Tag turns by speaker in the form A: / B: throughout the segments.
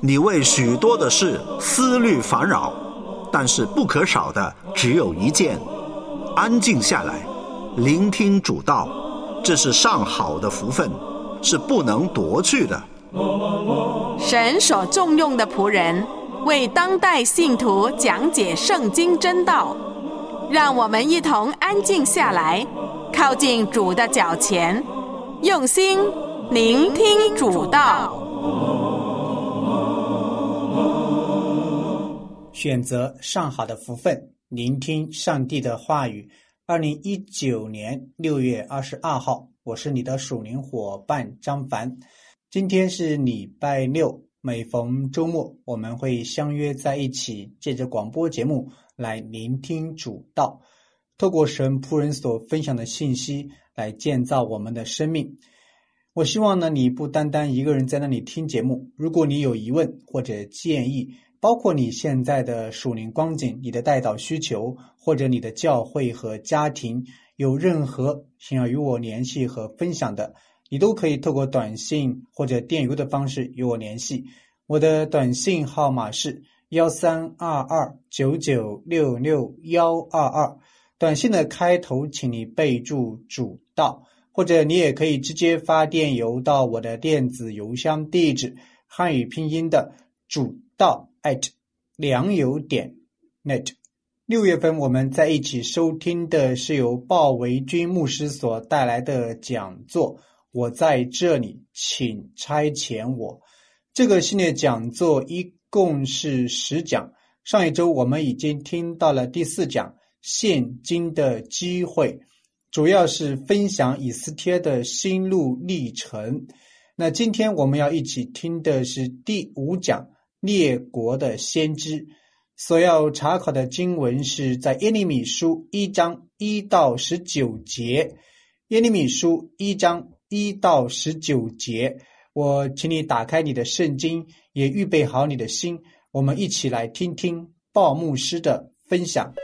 A: 你为许多的事思虑烦扰，但是不可少的只有一件，安静下来，聆听主道，这是上好的福分，是不能夺去的。
B: 神所重用的仆人，为当代信徒讲解圣经真道，让我们一同安静下来，靠近主的脚前，用心聆听主道。
C: 选择上好的福分，聆听上帝的话语。2019年6月22号，我是你的属灵伙伴张凡。今天是礼拜六，每逢周末我们会相约在一起，借着广播节目来聆听主道，透过神仆人所分享的信息来建造我们的生命。我希望呢，你不单单一个人在那里听节目，如果你有疑问或者建议，包括你现在的属灵光景，你的代祷需求，或者你的教会和家庭有任何想要与我联系和分享的，你都可以透过短信或者电邮的方式与我联系。我的短信号码是132299662122，短信的开头请你备注主道，或者你也可以直接发电邮到我的电子邮箱地址，汉语拼音的主道@良友.net。6月份我们在一起收听的是由鲍维均牧师所带来的讲座，我在这里，请差遣我。这个系列讲座一共是10讲，上一周我们已经听到了第4讲，现今的机会，主要是分享以斯帖的心路历程。那今天我们要一起听的是第5讲，列国的先知。所要查考的经文是在耶利米书1章1到19节。耶利米书1章1到19节，我请你打开你的圣经，也预备好你的心，我们一起来听听鲍牧师的分享。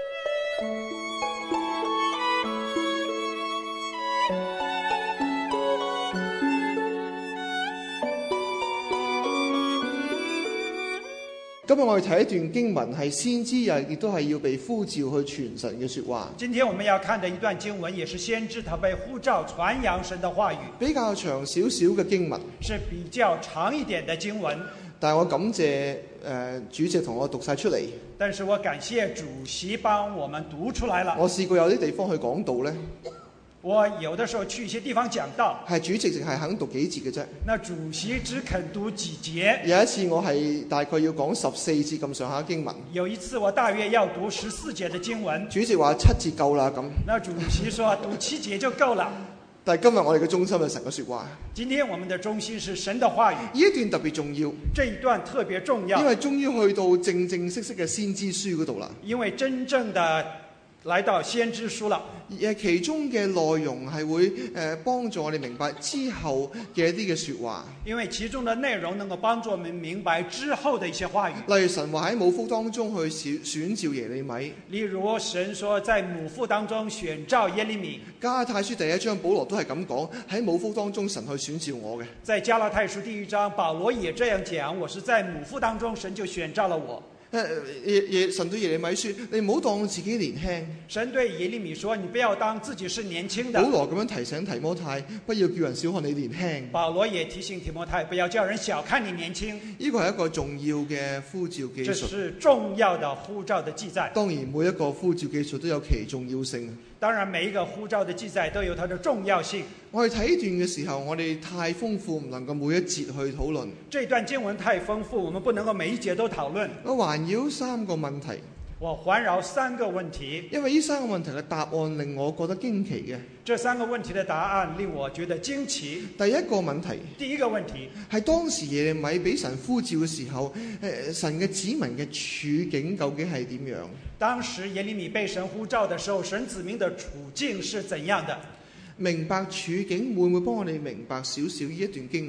D: 今日我哋睇一段經文，係先知亦都係要被呼召去傳神嘅說話。
E: 今天我們要看的一段經文，也是先知他被呼召傳揚神的話語，
D: 比較長少少嘅經文，
E: 是比較長一點的經文。
D: 但係我感謝主席同我讀晒出嚟。
E: 但是我感謝主席幫我們讀出來了。
D: 我試過有啲地方去講道呢，
E: 我有的時候去一些地方講道，
D: 係主席淨係肯讀幾節嘅啫。
E: 那主席只肯讀幾節。
D: 有一次我係大概要講14節咁上下經文。
E: 有一次我大約要讀14節的經文，
D: 主席話7節夠啦咁。
E: 那主席說讀7節就夠了。
D: 但係今日我哋嘅中心係神嘅說話。
E: 今天我們的中心是神的話語。
D: 呢一段特別重要。
E: 這一段特別重要，
D: 因為終於去到正正式式嘅先知書嗰度啦。
E: 因為真正的來到先知書了。
D: 其中嘅內容係會幫助我哋明白之後嘅一啲嘅說話。
E: 因為其中的內容能夠幫助我們明白之後的一些話語。
D: 例如神話喺母腹當中去選召耶利米。
E: 例如神說在母腹當中選召耶利米。
D: 加拉太書第1章保羅都係咁講，喺母腹當中神去選召我嘅。
E: 在加拉太書第1章保羅也這樣講，我是在母腹當中神就選召了我。
D: 神對耶利米說：你唔好當自己年輕。
E: 神對耶利米說：你不要當自己是年輕的。
D: 保羅咁樣提醒提摩太，不要叫人小看你年輕。
E: 保羅也提醒提摩太，不要叫人小看你年輕。
D: 呢個係一個重要嘅呼召技術。
E: 這是重要的呼召的記載。
D: 當然每一個呼召技術都有其重要性。
E: 當然每一個呼召的記載都有它的重要性。
D: 我哋睇呢段嘅時候，我哋太豐富，唔能夠每一節去討論。
E: 這段經文太豐富，我們不能夠每一節都討論。
D: 我環繞3個問題。
E: 我環繞3個問題，
D: 因為呢3個問題嘅答案令我覺得驚奇嘅。
E: 這3個問題的答案令我覺得驚奇。
D: 第一個問題係當時耶利米俾神呼召嘅時候，神嘅子民嘅處境究竟係點樣？
E: 當時耶利米被神呼召的時候，神子民的處境是怎樣的？
D: 明白處境會唔會幫我哋明白少少呢一段經文？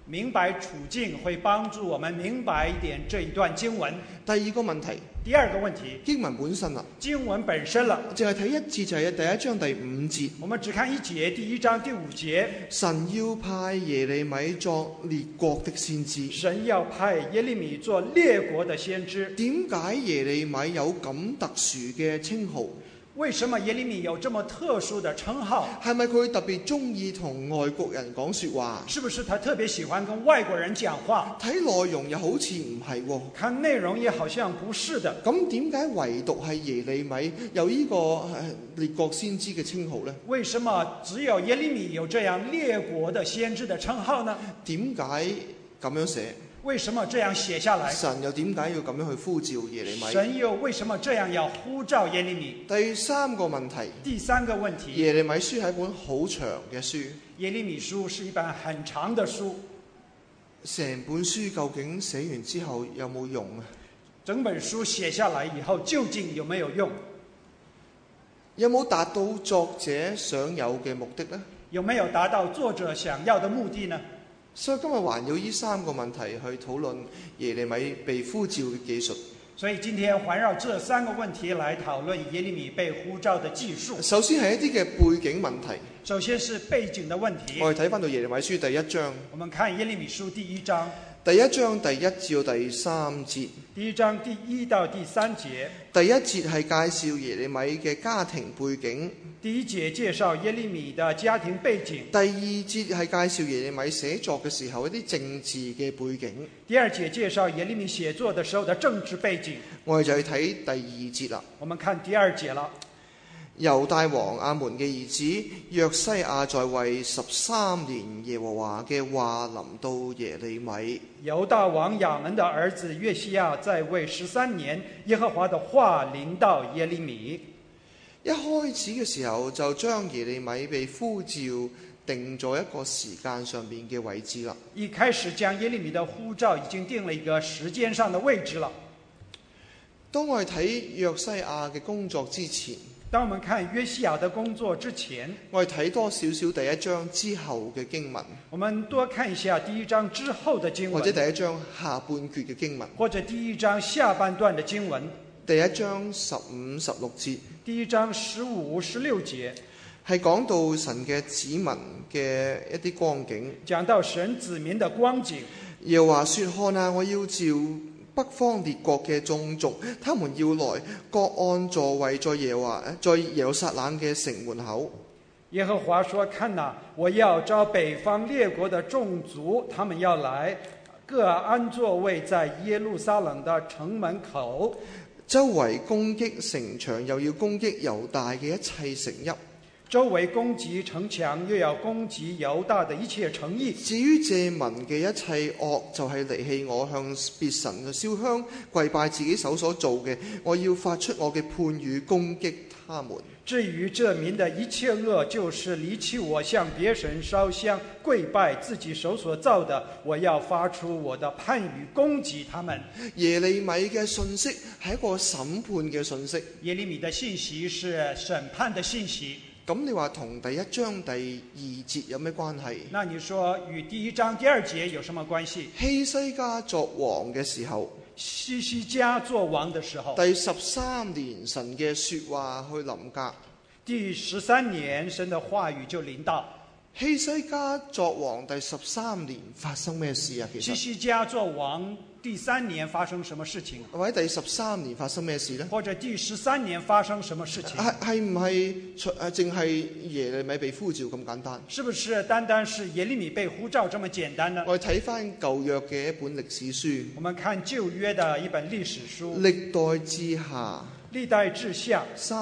E: 明白处境，会帮助我们明白一点这一段經文。
D: 第二個問題，
E: 第二個問題，
D: 經文本身啦，
E: 經文本身了，
D: 淨係睇一節就係第一章第5節。
E: 我們只看一節，第一章第5節，
D: 神要派耶利米作列國的先知。
E: 神要派耶利米做列國的先知。
D: 點解耶利米有咁特殊嘅稱號？
E: 為什麼耶利米有這麼特殊的稱號？
D: 係咪佢特別中意同外國人講說話？
E: 是不是他特別喜歡跟外國人講話？
D: 睇內容又好似唔係喎，
E: 看內容也好像不是的。
D: 咁點解唯獨係耶利米有呢個列國先知嘅稱號呢？
E: 為什麼只有耶利米有這樣列國的先知的稱號呢？
D: 點解咁樣寫？
E: 為什麼這樣寫下來？
D: 神又點解要咁樣去呼召耶利米？
E: 神又為什麼這樣要呼召耶利米？
D: 第三個問題。
E: 第三個問題。
D: 耶利米書係一本好長嘅書。
E: 耶利米書是一本很長的書。
D: 成本書究竟寫完之後有冇用啊？
E: 整本書寫下來以後究竟有沒有用？
D: 有冇達到作者想有嘅目的呢？
E: 有沒有達到作者想要的目的呢？
D: 所以今日環繞呢三個問題去討論耶利米被呼召嘅技術。
E: 所以今天環繞這三個問題來討論耶利米被呼召的技術。
D: 首先係一啲嘅背景問題。
E: 首先是背景的問題。
D: 我哋睇返到耶利米書第一章。
E: 我們看耶利米書第一章。
D: 第一章第1至到第3節。
E: 第一章第1到第3節。
D: 第一節係介紹耶利米嘅家庭背景。
E: 第一節介紹耶利米的家庭背景。
D: 第二節係介紹耶利米寫作嘅時候一啲政治嘅背景。
E: 第二節介紹耶利米寫作的時候的政治背景。
D: 我哋就去睇第二節啦。
E: 我們看第二節了。
D: 猶大王亞捫嘅兒子約西亞在位13年，耶和華嘅話臨到耶利米。
E: 猶大王亞捫的兒子約西亞在位13年，耶和華的話臨到耶利米。
D: 一開始嘅時候就將耶利米被呼召定咗一個時間上面嘅位置啦。
E: 一開始將耶利米的呼召已經定了一個時間上的位置了。
D: 當我哋睇約西亞嘅工作之前，
E: 當我們看約西亞的工作之前，
D: 我哋睇多少少第一章之後嘅經文。
E: 我們多看一下第一章之後的經文，
D: 或者第一章下半段嘅經文，
E: 或者第一章下半段的經文。
D: 第一章15、16節，
E: 第一章15、16節
D: 係講到神嘅子民嘅一啲光景，
E: 講到神子民的光景。
D: 耶和華說：看啊，我要召北方列國嘅眾族，他們要來，各按座位在耶路撒冷嘅城門口。
E: 耶和華說：看啊，我要召北方列國的眾族，他們要來，各安座位在耶路撒冷的城門口。
D: 周圍攻擊城牆，又要攻擊猶大嘅一切城邑。
E: 周圍攻擊城牆，又要攻擊猶大的一切城邑。
D: 至於借民嘅一切惡，就係離棄我，向別神嘅燒香，跪拜自己手所做嘅，我要發出我嘅判語攻擊他們。
E: 至於這民的一切惡，就是離棄我，向別神燒香，跪拜自己手所造的，我要發出我的判語攻擊他們。
D: 耶利米嘅信息係一個審判嘅信息。
E: 耶利米的信息是審判的信息。
D: 咁你話同第一章第2節有咩關係？
E: 那你說與第一章第2節有什麼關係？
D: 希西家作王嘅時候，
E: 希西家作王的時候，
D: 第13年神嘅說話去臨格。
E: 第13年神的話語就臨到。
D: 希西家作王第13年發生咩事啊？其實
E: 希西家作王第3年發生什麼事情？
D: 或者第13年發生咩事呢？
E: 或者第13年發生什麼事情？
D: 係唔係淨係耶利米被呼召咁簡單？
E: 是不是單單是耶利米被呼召這麼簡單呢？
D: 我哋睇翻舊約嘅一本歷史書。
E: 我們看舊約的一本歷史書。
D: 歷代志下。
E: 歷代志下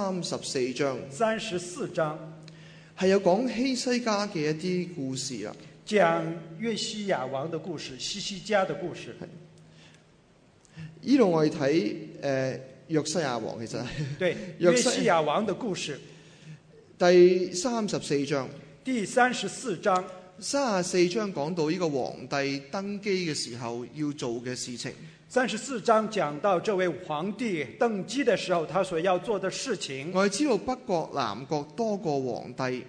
D: 34章。
E: 34章。
D: 係有講希西家嘅一啲故事啊，
E: 講約西亞王的故事，希西家的故事。
D: 呢度我哋睇約西亞王，其實係
E: 對約西亞王的故事。
D: 第34章。
E: 第34章。
D: 34章講到呢個皇帝登基嘅時候要做嘅事情。
E: 34章講到這位皇帝登基的時候，他所要做的事情。
D: 我哋知道北國南國多個皇帝。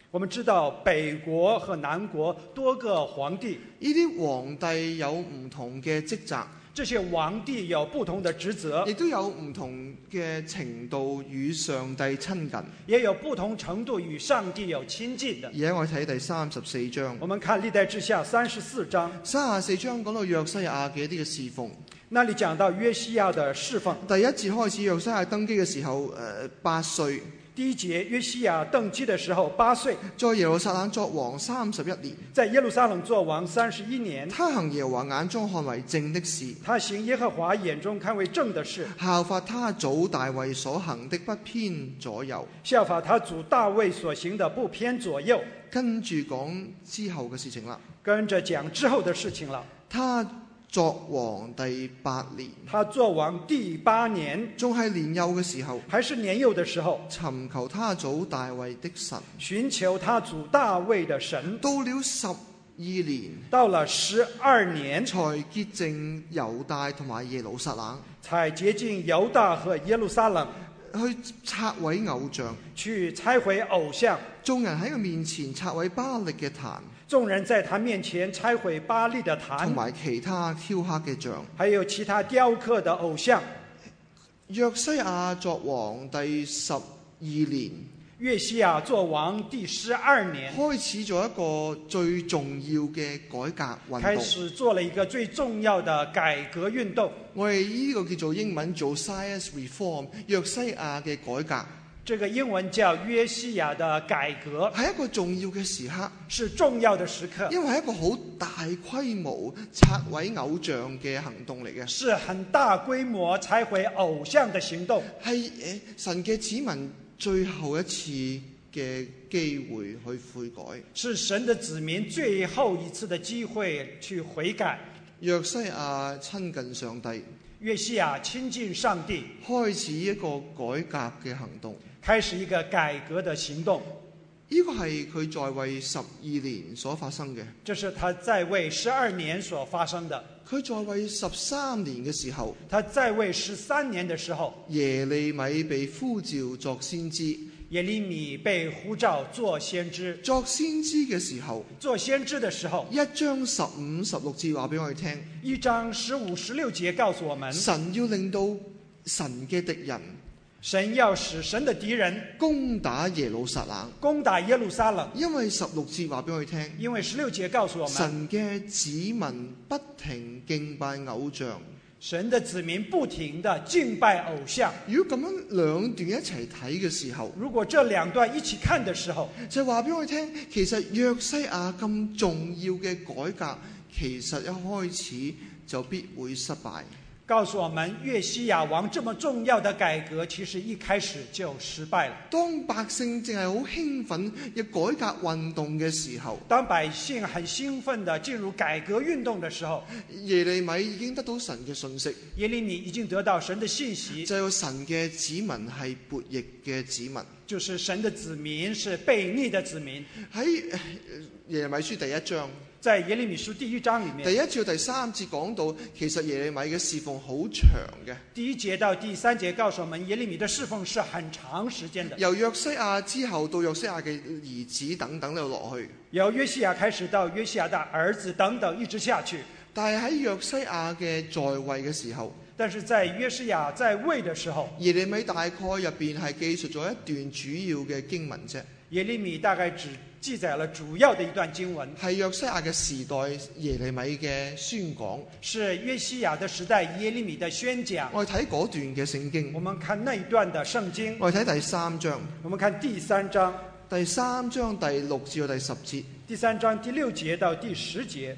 E: 我們知道北國和南國多個皇帝，
D: 呢啲皇帝有唔同嘅職責，
E: 這些皇帝有不同的職責，
D: 亦都有唔同嘅程度與上帝親近。
E: 也有不同程度與上帝有親近的。
D: 而家我睇第34章，
E: 我們看歷代志下34章
D: 34章講到約西亞嘅一啲嘅侍奉。
E: 那裡講到約西亞的侍奉。
D: 第一節開始，約西亞登基嘅時候8歲。
E: 第一節，約西亞登基的時候8歲，
D: 在耶路撒冷作王31年，
E: 在耶路撒冷作王31年。
D: 他行耶和華眼中看為正的事，
E: 他行耶和華眼中看為正的事，
D: 效法他祖大衛所行的不偏左右。
E: 效法他祖大衛所行的不偏左右。
D: 跟住講之後嘅事情啦，
E: 跟着講之後的事情了。
D: 他作王第8年，
E: 他作王第8年，
D: 仲係年幼嘅時候，
E: 還是年幼的時候，
D: 尋求他祖大衛的神，
E: 尋求他祖大衛的神。
D: 到了12年，
E: 到了12年，
D: 才潔淨猶大同埋耶路撒冷，
E: 才潔淨猶大和耶路撒冷，
D: 去拆毀偶像，
E: 去拆毀偶像。
D: 眾人喺佢面前拆毀巴力嘅壇，
E: 眾人在他面前拆毀巴力的壇，
D: 同埋其他雕刻嘅像，
E: 還有其他雕刻的偶像。
D: 約西亞作王第12年，
E: 約西亞作王第12年，
D: 開始咗一個最重要嘅改革運動。
E: 開始做了一個最重要的改革運動。
D: 我哋呢個叫做英文做 Josiah's Reform， 約西亞嘅改革。
E: 這個英文叫約西亞的改革，
D: 係一個重要嘅時刻，
E: 是重要的時刻，
D: 因為係一個好大規模拆毀偶像嘅行動嚟嘅，
E: 是很大規模拆毀偶像的行動，
D: 係神嘅子民最後一次嘅機會去悔改，
E: 是神的子民最後一次的機會去悔改。
D: 約西亞親近上帝，
E: 約西亞親近上帝，
D: 開始一個改革嘅行動，
E: 開始一個改革的行動。
D: 呢個係佢在位12年所發生嘅。
E: 這是他在位12年所發生的。
D: 佢在位13年嘅時候，
E: 他在位13年的時候，
D: 耶利米被呼召作先知。
E: 耶利米被呼召做先知。
D: 作先知嘅時候，
E: 做先知的時候
D: 1章15、16節話俾我哋聽
E: ，1章15、16節告訴我們，
D: 神要令到神嘅敵人，
E: 神要使神的敵人
D: 攻打耶路撒冷，
E: 攻打耶路撒冷。
D: 因為16節話俾我哋聽，
E: 因為16節告訴我們，
D: 神嘅子民不停敬拜偶像。
E: 神的子民不停地敬拜偶像。
D: 如果咁樣兩段一齊睇嘅時候，
E: 如果這兩段一起看的時候，
D: 就話俾我哋聽，其實約西亞咁重要嘅改革，其實一開始就必會失敗。
E: 告訴我們，約西亞王這麼重要的改革，其實一開始就失敗了。
D: 當百姓淨係好興奮嘅改革運動嘅時候，
E: 當百姓很興奮地進入改革運動的時候，
D: 耶利米已經得到神嘅信息，
E: 耶利米已經得到神的信息，
D: 就係神嘅子民係悖逆嘅子民，
E: 就是神的子民是悖逆的子民。
D: 喺耶利米書第1章。
E: 在耶利米書第1章裡面，
D: 第1至第3節講到，其實耶利米嘅侍奉好長嘅。
E: 第1節到第3節告訴我們，耶利米的侍奉是很長時間的。
D: 由約西亞之後到約西亞嘅兒子等等就落去。
E: 由約西亞開始到約西亞的兒子等等一直下去。
D: 但係喺約西亞嘅在位嘅時候，
E: 但是在約西亞在位的時候，
D: 耶利米大概入邊係記述咗一段主要嘅經文啫。
E: 耶利米大概只記載了主要的一段經文，
D: 係約西亞嘅時代耶利米嘅宣講，
E: 是約西亞的時代耶利米的宣講。
D: 我哋睇嗰段嘅聖經，
E: 我們看那一段的聖經。
D: 我哋睇第3章，
E: 我們看第3章，
D: 第3章第6至到第10節，
E: 第3章第6節到第10節。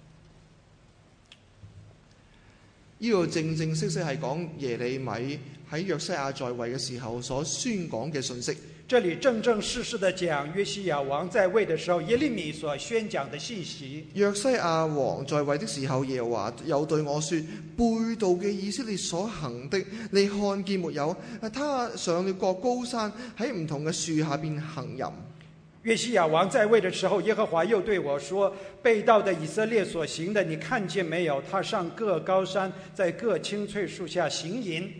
D: 呢個正正式式係講耶利米喺約西亞在位嘅時候所宣講嘅信息。
E: 這裡正正式式地講約西亞王在位的時候，耶利米所宣講的信息。
D: 約西亞王在位的時候，耶和華有對我說：背道嘅以色列所行的，你看見沒有？他上了各高山，喺唔同嘅樹下邊行淫。
E: 約西亞王在位的時候，耶和華又對我說：背道的以色列所行的，你看見沒有？他上各高山，在各青翠樹下行淫。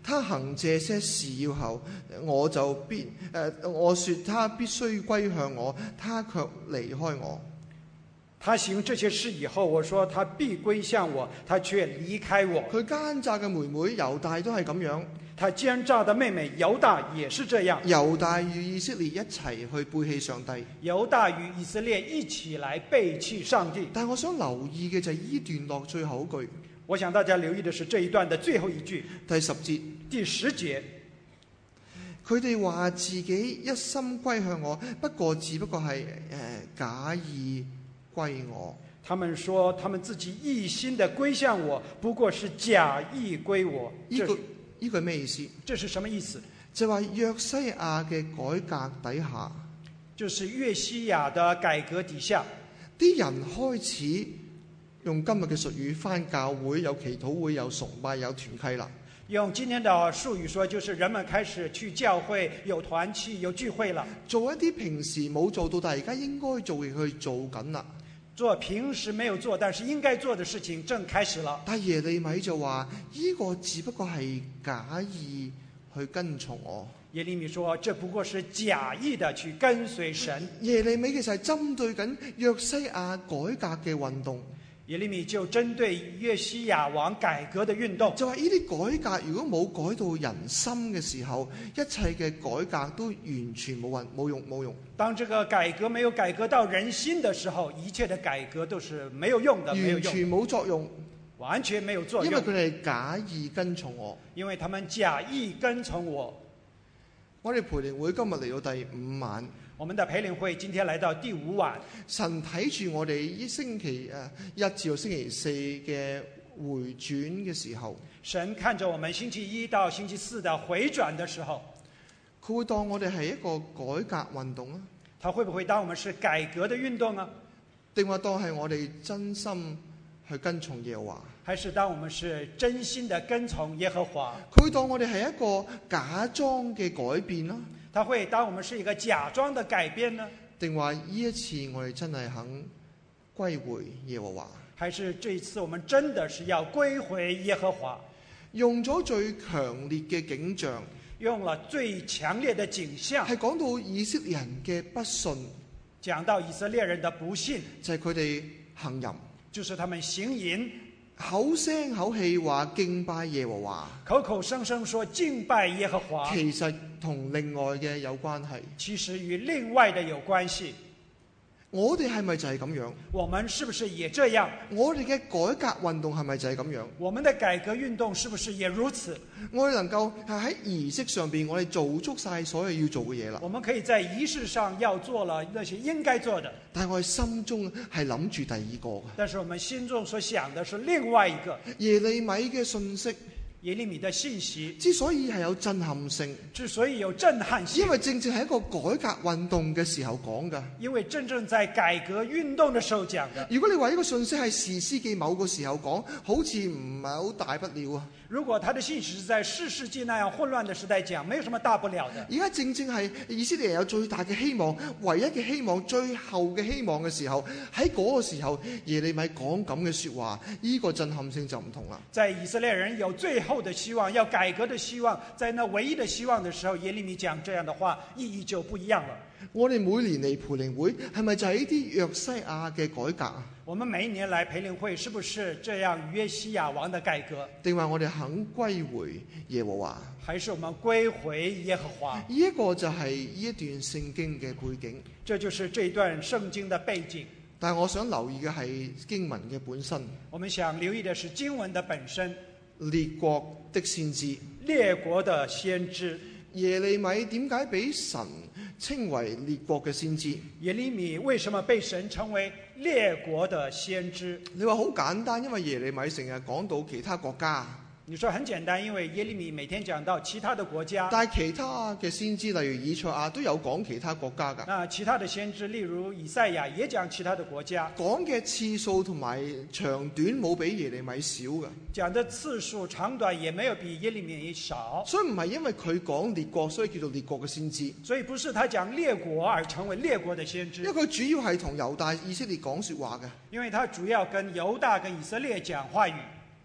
D: 他行這些事以後，我說他必須歸向我，他卻離開我。
E: 他行這些事以後，我說他必歸向我，他卻離開我。
D: 佢奸詐嘅妹妹猶大都係咁樣。
E: 他奸詐的妹妹猶大也是這樣。
D: 猶大與以色列一齊去背棄上帝。
E: 猶大與以色列一起來背棄上帝。
D: 但我想留意嘅就係呢段落最後一句。
E: 我想大家留意的是這一段的最後一句，
D: 第10節。
E: 第10節，
D: 佢哋話自己一心歸向我，只不過係假意歸我。
E: 他們說他們自己一心的歸向我，不過是假意歸我。
D: 呢句咩意思？
E: 這是什麼意思？
D: 就話約西亞嘅改革底下，
E: 就是約西亞的改革底下，
D: 啲人開始用今日嘅術語返教會，有祈禱會，有崇拜，有團契啦。
E: 用今天的術語說，就是人們開始去教會，有團契，有聚會了。
D: 做一啲平時冇做到，但係而家應該做嘅去做緊啦。
E: 做平時沒有做，但是應該做的事情正開始了。
D: 但耶利米就話：呢個只不過係假意去跟從我。
E: 耶利米說：這不過是假意的去跟隨神。
D: 耶利米其實係針對緊約西亞改革嘅運動。
E: 耶利米就針對約西亞王改革的運動，
D: 就話呢啲改革如果冇改到人心嘅時候，一切嘅改革都完全冇用。
E: 當這個改革沒有改革到人心的時候，一切的改革都是沒有用的，
D: 完全冇作用，
E: 完全沒有作用。
D: 因為佢哋假意跟從我，
E: 因為他們假意跟從我。
D: 我哋培靈會今日嚟到第5晚。
E: 我們的培靈會今天來到第5晚，
D: 神睇住我哋呢星期1至到星期4嘅回轉嘅時候，
E: 神看着我們星期1到星期4的回轉的時候，
D: 佢會當我哋係一個改革運動啊？
E: 他會不會當我們是改革的運動啊？
D: 定話當係我哋真心去跟從耶和華？
E: 還是當我們是真心的跟從耶和華？
D: 佢會當我哋係一個假裝嘅改變啦？
E: 他會當我們是一個假裝的改變呢？
D: 定話呢一次我哋真係肯歸回耶和華？
E: 還是這一次我們真的是要歸回耶和華？
D: 用咗最強烈嘅景象，
E: 用了最強烈的景象，
D: 係講到以色列人嘅不信，
E: 講到以色列人的不信，
D: 就係佢哋行淫，
E: 就是他們行淫，
D: 口聲口氣話敬拜耶和華，
E: 口口聲聲說敬拜耶和華，
D: 其實同另外嘅有關係，
E: 其實與另外的有關係。
D: 我哋係咪就係咁樣？
E: 我們是不是也這樣？
D: 我哋嘅改革運動係咪就係咁樣？
E: 我們的改革運動是不是也如此？
D: 我哋能夠係喺儀式上邊，我哋做足晒所有要做嘅嘢啦。
E: 我們可以在儀式上要做了那些應該做的，
D: 但係我哋心中係諗住第二個嘅。
E: 但是我們心中所想的是另外一個。
D: 耶利米嘅信息，
E: 耶利米的信息
D: 之所以係有震撼性，
E: 之所以有震撼性，
D: 因為正正係一個改革運動嘅時候講㗎。
E: 因為真正在改革運動的時候講的。
D: 如果你話呢個信息係士師記某個時候講，好似唔係好大不了啊。
E: 如果他的信息是在士師記那樣混亂的時代講，沒有什麼大不了的。
D: 而家正正係以色列人有最大嘅希望，唯一嘅希望，最後嘅希望嘅時候，喺嗰個時候耶利米講咁嘅說話，呢個震撼性就唔同啦。
E: 在以色列人有最後的希望，要改革的希望，在那唯一的希望的時候，耶利米講這樣的話，意義就不一樣了。
D: 我哋每年嚟培靈會，係咪就係呢啲約西亞嘅改革啊？
E: 我們每一年來培靈會，是不是這樣約西亞王的改革？
D: 定話我哋肯歸回耶和華？
E: 還是我們歸回耶和華？
D: 呢一個就係呢一段聖經嘅背景。
E: 這就是這段聖經的背景。
D: 但係我想留意嘅係經文嘅本身。
E: 我們想留意的是經文的本身。
D: 列國的先知，
E: 列國的先知。
D: 耶利米點解俾神稱為列國嘅先知？
E: 耶利米為什麼被神稱為列國的先知？
D: 你話好簡單，因為耶利米成日講到其他國家。
E: 你說很簡單，因為耶利米每天講到其他的國家。
D: 但係其他嘅先知，例如以賽亞都有講其他國家㗎。
E: 那其他的先知，例如以賽亞也講其他的國家。
D: 講嘅次數同埋長短冇比耶利米少㗎。
E: 講的次數長短也沒有比耶利米少。
D: 所以唔係因為佢講列國，所以叫做列國嘅先知。
E: 所以不是他講列國而成為列國的先知。
D: 因為佢主要係同猶大、以色列講說話嘅。
E: 因為他主要跟猶大跟以色列講話語。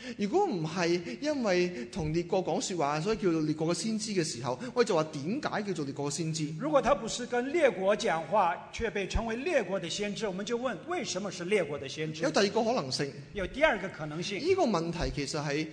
D: 如果唔係因為同列國講說話，所以叫做列國嘅先知嘅時候，我哋就話點解叫做列國嘅先知？
E: 如果他不是跟列國講話，卻被稱為列國的先知，我們就問為什麼是列國的先知？
D: 有第二個可能性，
E: 有第二個可能性。
D: 呢個問題其實係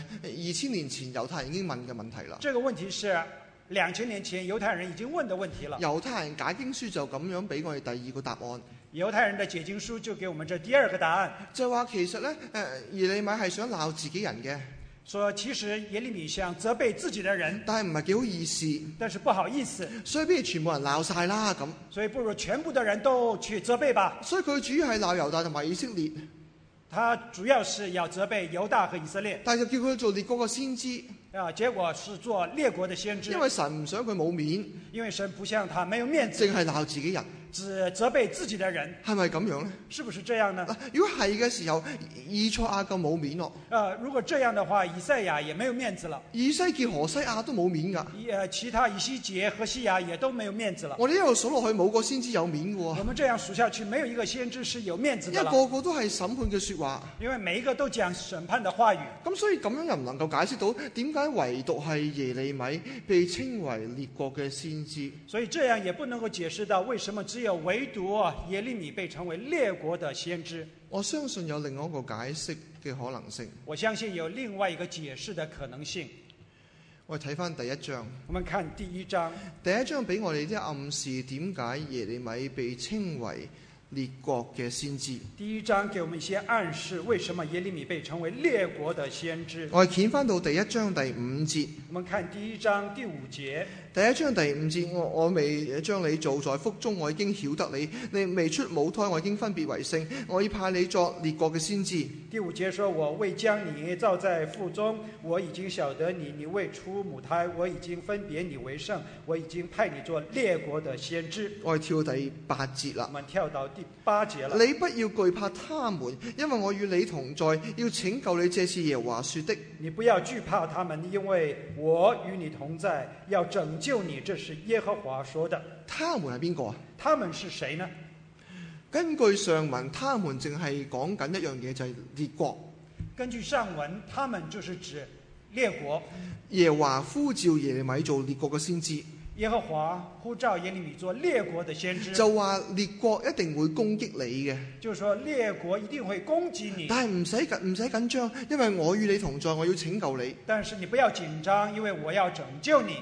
D: 2000年前猶太人已經問嘅問題啦。
E: 這個問題是2000年前猶太人已經問的問題了。
D: 猶太人解經書就咁樣俾我哋第二個答案。
E: 猶太人的解經書就給我們這第二個答案，
D: 就話其實咧，耶利米係想鬧自己人嘅，
E: 說其實耶利米想責備自己的人，
D: 但係唔係幾好意思，
E: 但是不好意思，
D: 所以不如全部人鬧晒啦咁。
E: 所以不如全部的人都去責備吧。
D: 所以佢主要係鬧猶大同埋以色列，
E: 他主要是要責備猶大和以色列，
D: 但係就叫佢做列國嘅先知。
E: 結果是做列國的先知，
D: 因為神唔想佢冇面，
E: 因為神不像他沒有面子，
D: 淨係鬧自己人，
E: 只責備自己的人，
D: 係咪咁樣呢？
E: 是不是這樣呢？
D: 如果係嘅時候，以賽亞咁冇面咯。
E: 如果這樣的話，以賽亞也沒有面子了。
D: 以西結何西亞都冇面㗎。
E: 其他以西結和西亞也都沒有面子了。
D: 我哋一路數落去，冇個先知有面嘅喎。
E: 我們這樣數下去，沒有一個先知是有面子的了。
D: 因為個個都係審判嘅說話，
E: 因為每一個都講審判的話語。
D: 咁所以咁樣又唔能夠解釋到點解唯獨係耶利米被稱為列國嘅先知。
E: 所以這樣也不能夠解釋到為什麼只有唯獨耶利米被稱為列國的先知。
D: 我相信有另外一個解釋嘅可能性。
E: 我相信有另外一個解釋的可能性。
D: 我哋睇翻第一章。
E: 我們看第一章。
D: 第一章俾我哋啲暗示點解耶利米被稱為列國嘅先知。
E: 第一章給我們一些暗示，為什麼耶利米被稱為列國的先知。
D: 我哋掀翻到第一章第5節。
E: 我們看第一章第5節。
D: 第一章第5節，我未將你造在腹中，我已經曉得你；你未出母胎，我已經分別為聖。我已派你作列國嘅先知。
E: 第5節說：我未將你造在腹中，我已經曉得你；你未出母胎，我已經分別你為聖。我已經派你做列國的先知。
D: 我哋跳到第8節啦。
E: 我們跳到第8節了。
D: 你不要懼怕他們，因為我與你同在，要拯救你。這是耶和華說的。
E: 你不要懼怕他們，因為我與你同在，要拯救你。這是耶和華說的。
D: 他們係邊個啊？
E: 他們是誰呢？
D: 根據上文，他們淨係講緊一樣嘢，就係列國。
E: 根據上文，他們就是指列國。
D: 耶和華呼召耶利米做列國嘅先知。
E: 耶和華呼召耶利米做列國的先知，
D: 就話列國一定會攻擊你嘅，
E: 就是說列國一定會攻擊你。
D: 但係唔使緊張，因為我與你同在，我要拯救你。
E: 但是你不要緊張，因為我要拯救你。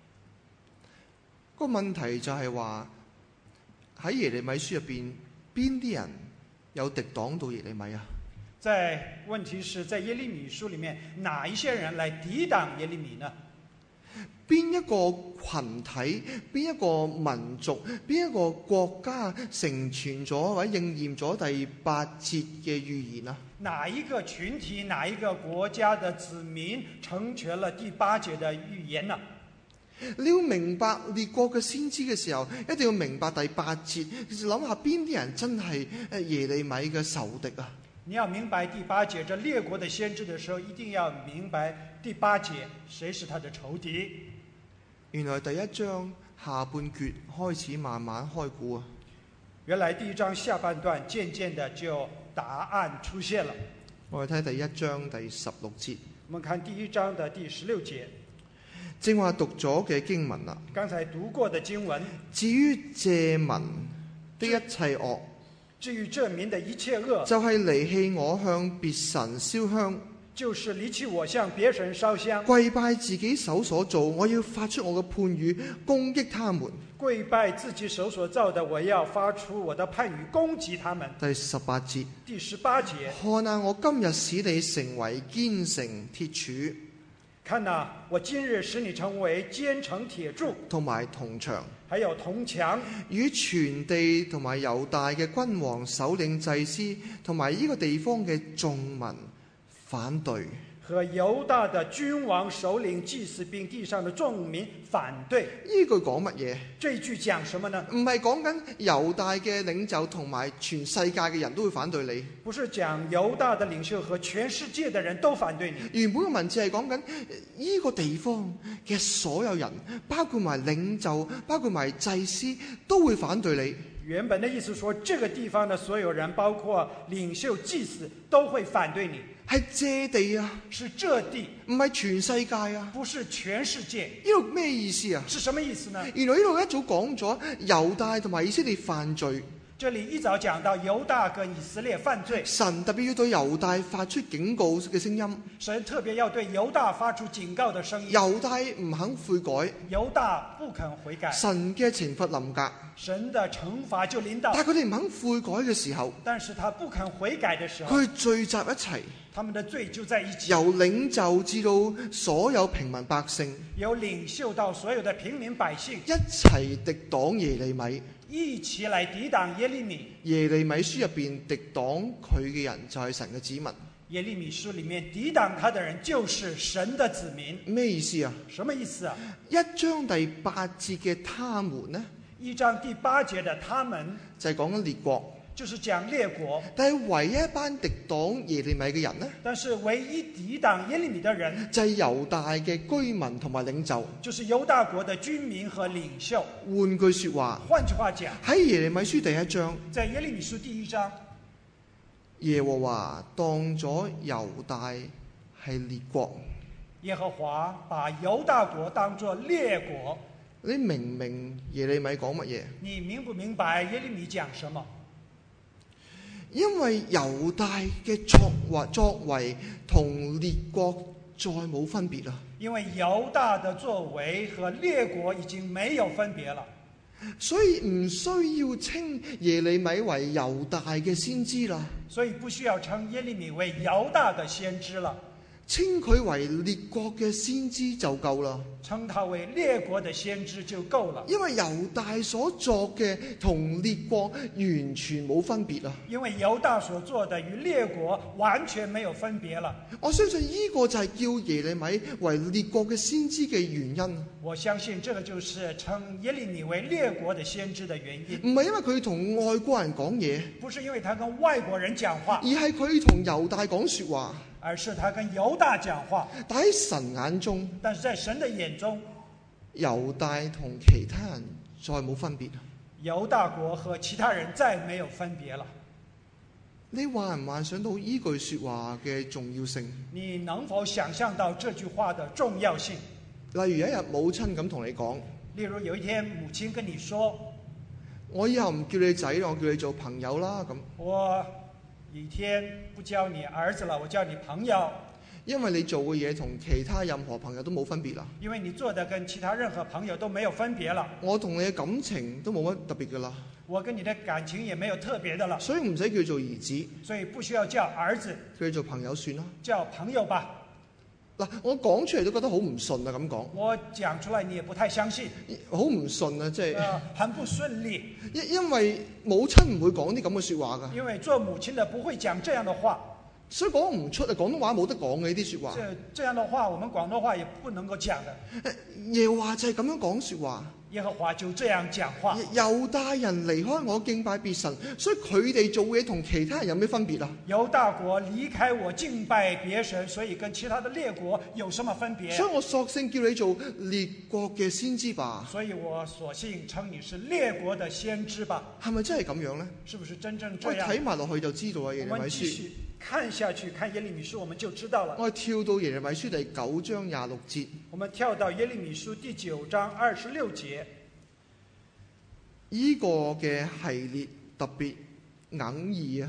D: 個問題就係話喺耶利米書入邊，邊啲人有敵擋到耶利米啊？
E: 問題是在耶利米書裡面，哪一些人來抵擋耶利米呢？
D: 邊一個群體、邊一個民族、邊一個國家成全咗或者應驗咗第8節嘅預言啊？
E: 哪一個群體、哪一個國家的子民成全了第8節的預言呢？
D: 你要明白列國嘅先知嘅時候，一定要明白第8節。諗下邊啲人真係耶利米嘅仇敵啊？
E: 你要明白第8節這列國的先知的時候，一定要明白第8節誰是他的仇敵。
D: 原來第1章下半橛開始慢慢開估啊！
E: 原來第1章下半段漸漸的就答案出現了。
D: 我哋睇第1章第16節。
E: 我們看第1章的第16節。
D: 正話讀咗嘅經文啦。
E: 剛才讀過的經文。
D: 至於借民的一切惡，
E: 至於這民的一切惡，
D: 就係離棄我向別神燒香，
E: 就是離棄我向別神燒香，
D: 跪拜自己手所做，我要發出我嘅判語攻擊他們。
E: 跪拜自己手所造的，我要發出我的判語攻擊他們。
D: 第18節。
E: 第18節。
D: 看啊，我今日使你成為堅城鐵柱。
E: 看啊，我今日使你成為堅城鐵柱，
D: 同埋銅牆，
E: 還有銅牆，
D: 與全地同埋猶大嘅君王、首領、祭司同埋呢個地方嘅眾民反對。
E: 和猶大的君王、首領、祭司並地上的眾民反對。
D: 呢句講乜嘢？這
E: 一句講什麼呢？
D: 唔係講緊猶大嘅領袖同埋全世界嘅人都會反對你。
E: 不是講猶大的領袖和全世界的人都反對你。
D: 原本嘅文字係講緊呢個地方嘅所有人，包括埋領袖，包括埋祭司，都會反對你。
E: 原本的意思说，这个地方的所有人，包括领袖、祭司，都会反对你。
D: 係借地啊，
E: 是这地，
D: 唔係全世界啊。
E: 不是全世界。
D: 呢度咩意思啊？
E: 是什麼意思呢？
D: 原來呢度一早講咗猶大同埋以色列犯罪。
E: 這裡一早講到猶大跟以色列犯罪，
D: 神特別要對猶大發出警告嘅聲音。
E: 神特別要對猶大發出警告的聲音。
D: 猶大唔肯悔改，
E: 猶大不肯悔改，
D: 神嘅懲罰臨格，
E: 神的懲罰就臨到。
D: 但係佢哋唔肯悔改嘅時候，
E: 但是他不肯悔改的時候，
D: 佢聚集一齊，
E: 他們的罪就在一起。
D: 由領袖至到所有平民百姓，
E: 由領袖到所有的平民百姓，
D: 一齊敵擋耶利米。
E: 一起來抵擋耶利米。
D: 耶利米書入邊敵擋佢嘅人就係神嘅子民。
E: 耶利米書裡面抵擋他的人就是神的子民。
D: 咩意思啊？
E: 什麼意思啊
D: 1章第8節嘅他們呢
E: ？1章第8節的他們
D: 就係講緊列國，
E: 就是講列國。
D: 但係唯一一班敵擋耶利米嘅人呢？
E: 但是唯一抵擋耶利米的人
D: 就係猶大嘅居民同埋領袖，
E: 就是猶大國的居民和領袖。
D: 換句說話，
E: 換句話講，
D: 喺耶利米書第1章，
E: 在耶利米書第1章，
D: 耶和華當咗猶大係列國。
E: 耶和華把猶大國當作列國。
D: 你明唔明耶利米講乜嘢？
E: 你明不明白耶利米講什麼？
D: 因為猶大嘅作為同列國再冇分別啦。
E: 因為猶大的作為和列國已經沒有分別了，
D: 所以唔需要稱耶利米為猶大嘅先知啦。
E: 所以不需要稱耶利米為猶大的先知了，
D: 稱佢為列國嘅先知就夠啦。
E: 稱他為列國的先知就夠了。
D: 因為猶大所作嘅同列國完全冇分別啦。
E: 因為猶大所做的與列國完全沒有分別了。
D: 我相信呢個就係叫耶利米為列國嘅先知嘅原因。
E: 我相信這個就是稱耶利米為列國的先知的原因。
D: 唔係因為佢同外國人講嘢，
E: 不是因為他跟外國人講話，
D: 而係佢同猶大講說話。
E: 而是他跟猶大講話。
D: 但喺神眼中，
E: 但是在神的眼中，
D: 猶大同其他人再冇分別。
E: 猶大國和其他人再沒有分別了。
D: 你幻唔幻想到呢句說話嘅重要性？
E: 你能否想象到這句話的重要性？
D: 例如有一日母親咁同你講，
E: 例如有一天母親跟你說，
D: 我以後唔叫你仔，我叫你做朋友啦咁。
E: 我一天不叫你兒子了，我叫你朋友。
D: 因為你做嘅嘢同其他任何朋友都冇分別啦。
E: 因為你做的跟其他任何朋友都沒有分別了。
D: 我同你嘅感情都冇乜特別噶啦。
E: 我跟你的感情也沒有特別的了。
D: 所以唔使叫做兒子，
E: 所以不需要叫兒子，
D: 叫做朋友算啦。
E: 叫朋友吧。
D: 嗱，我講出嚟都覺得好唔順啊！咁講，
E: 我講出來你也不太相信，
D: 好唔順啊！即係
E: 很不順利。
D: 因為母親唔會講啲咁嘅説話㗎。
E: 因為做母親的不會講這樣的話，
D: 所以講唔出啊！廣東話冇得講嘅呢啲説話。
E: 這樣的話，我們廣東話也不能夠講的。
D: 耶和華就係咁樣講説話。
E: 耶和華就這樣講話。
D: 猶大人離開我敬拜別神，所以佢哋做嘢同其他人有咩分別啊？
E: 猶大國離開我敬拜別神，所以跟其他的列國有什麼分別？
D: 所以我索性叫你做列國嘅先知吧。
E: 所以我索性稱你是列國的先知吧。
D: 係咪真係咁樣呢？
E: 是不是真正這樣？
D: 我睇埋落去就知道啊！耶利米書。
E: 看下去，看耶利米書，我們就知道了。
D: 我跳到耶利米書第9章26節。
E: 我們跳到耶利米書第9章26節。
D: 呢個嘅系列特別哽耳啊！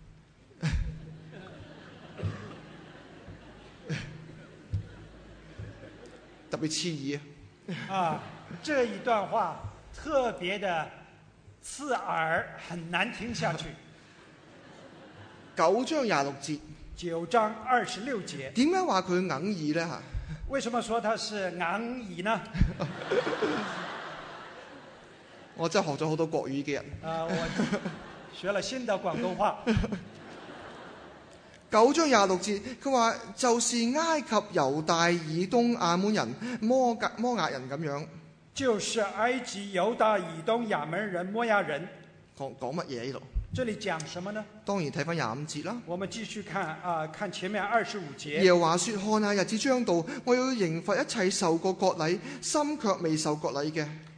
D: 特別刺耳啊！
E: 啊，這一段話特別的刺耳，很難聽下去。
D: 9章26節。
E: 9章26節。
D: 點解話佢哽耳呢？嚇？
E: 為什麼說它是哽耳呢？
D: 我真係學咗好多國語嘅人。
E: 我學了新的廣東話。
D: 9章26節，佢話就是埃及、猶大、以東、亞捫人、摩押人咁樣。就是
E: 埃及、猶大、以東、亞捫人、摩押人。
D: 講乜嘢呢度？
E: 這裡講什麼呢？
D: 當然睇返25節啦。
E: 我們繼續看看前面25節。
D: 耶和華說：看下日子將到，我要刑罰一切受過割禮、心卻未受割禮嘅。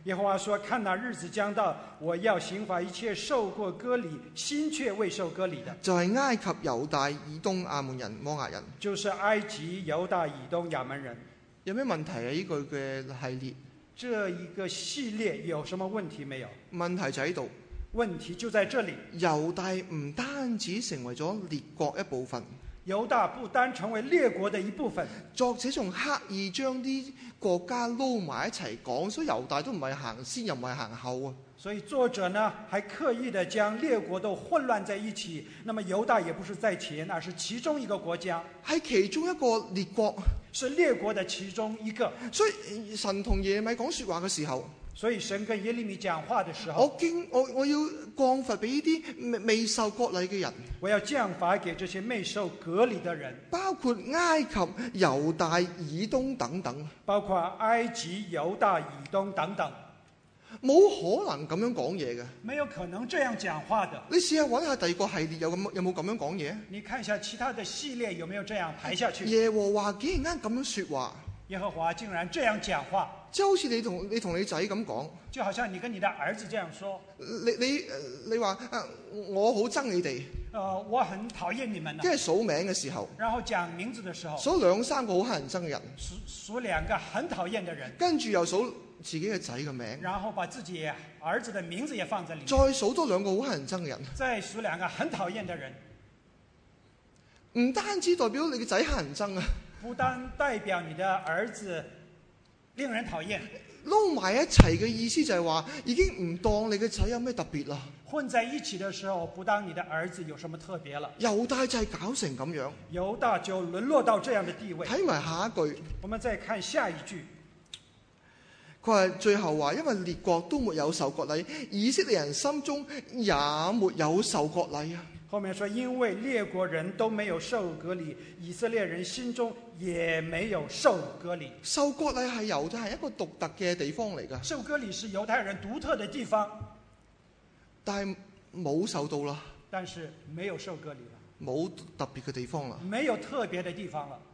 E: 耶和華說：看那日子將到，我要刑罰一切受過割禮、心卻未受割禮的。
D: 就係埃及、猶大、以東、亞門人、摩押人。
E: 就是埃及、猶大、以東、亞門人。
D: 有咩問題啊？呢句嘅系列，
E: 這一個系列有什麼問題沒有？
D: 問題就喺度。
E: 問題就在這裡。
D: 猶大唔單止成為咗列國一部分，
E: 猶大不單成為列國的一部分，
D: 作者仲刻意將啲國家撈埋一齊講，所以猶大都唔係行先，又唔係行後啊。
E: 所以作者呢，還刻意的將列國都混亂在一起。那麼猶大也不是在前，而是其中一個國家，
D: 係其中一個列國，
E: 是列國的其中一個。
D: 所以神同耶利米講說話嘅時候，
E: 所以神跟耶利米講話的時候，
D: 我要降罰俾呢啲未受割禮嘅人，
E: 我要降罰給這些未受割禮的人，
D: 包括埃及、猶大、以東等等，
E: 包括埃及、猶大、以東等等。
D: 冇可能咁樣講嘢嘅，
E: 沒有可能這樣講話的。
D: 你試下揾下第二個系列有冇咁樣講嘢？
E: 你看一下其他的系列有沒有這樣排下去？
D: 耶和華竟然咁樣說話，
E: 耶和華竟然這樣講話，
D: 即係好似你同你仔咁講，
E: 就好像你跟你的兒子這樣說。
D: 你話我好憎你哋，
E: 我很討厭你們。
D: 跟住數名嘅時候，
E: 然後講名字的時候，
D: 數兩三個好乞人憎嘅人，
E: 數兩個很討厭的人，
D: 跟住又數自己嘅仔嘅名，
E: 然後把自己兒子的名字也放在裏面，
D: 再數多兩個好乞人憎嘅人，
E: 再數兩個很討厭的人，
D: 唔單止代表你嘅仔乞人憎啊，
E: 不單代表你的兒子令人討厭，
D: 撈埋一齊嘅意思就係話，已經唔當你嘅仔有咩特別啦。
E: 混在一起的時候，不當你的兒子有什麼特別了。
D: 猶大就係搞成咁樣，
E: 猶大就淪落到這樣的地位。
D: 睇埋下一句，
E: 我們再看下一句。
D: 佢話最後話，因為列國都沒有受割禮，以色列人心中也沒有受割禮啊。
E: 後面說，因為列國人都沒有受割禮，以色列人心中也沒有受割禮。
D: 受割禮係猶太係一個獨特嘅地方嚟㗎。
E: 受割禮是猶太人獨特的地方，
D: 但係冇受到啦。
E: 但是沒有受割禮了，
D: 冇特別嘅地方啦。
E: 沒有特別的地方了。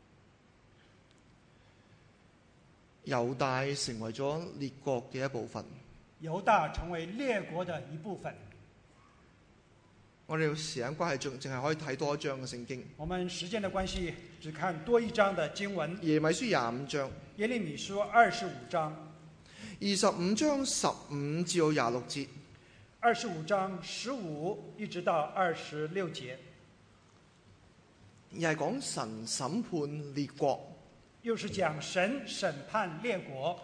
D: 猶大成為咗列國嘅一部分。
E: 猶大成為列國的一部分。
D: 我哋時間關係，淨係可以睇多一章嘅聖經。
E: 我們時間的關係，只看多一章的經文。
D: 耶利米書25章。
E: 耶利米書25章。
D: 25章15至到26節。
E: 25章15一直到26節。
D: 又係講神審判列國。
E: 又是講神審判列國。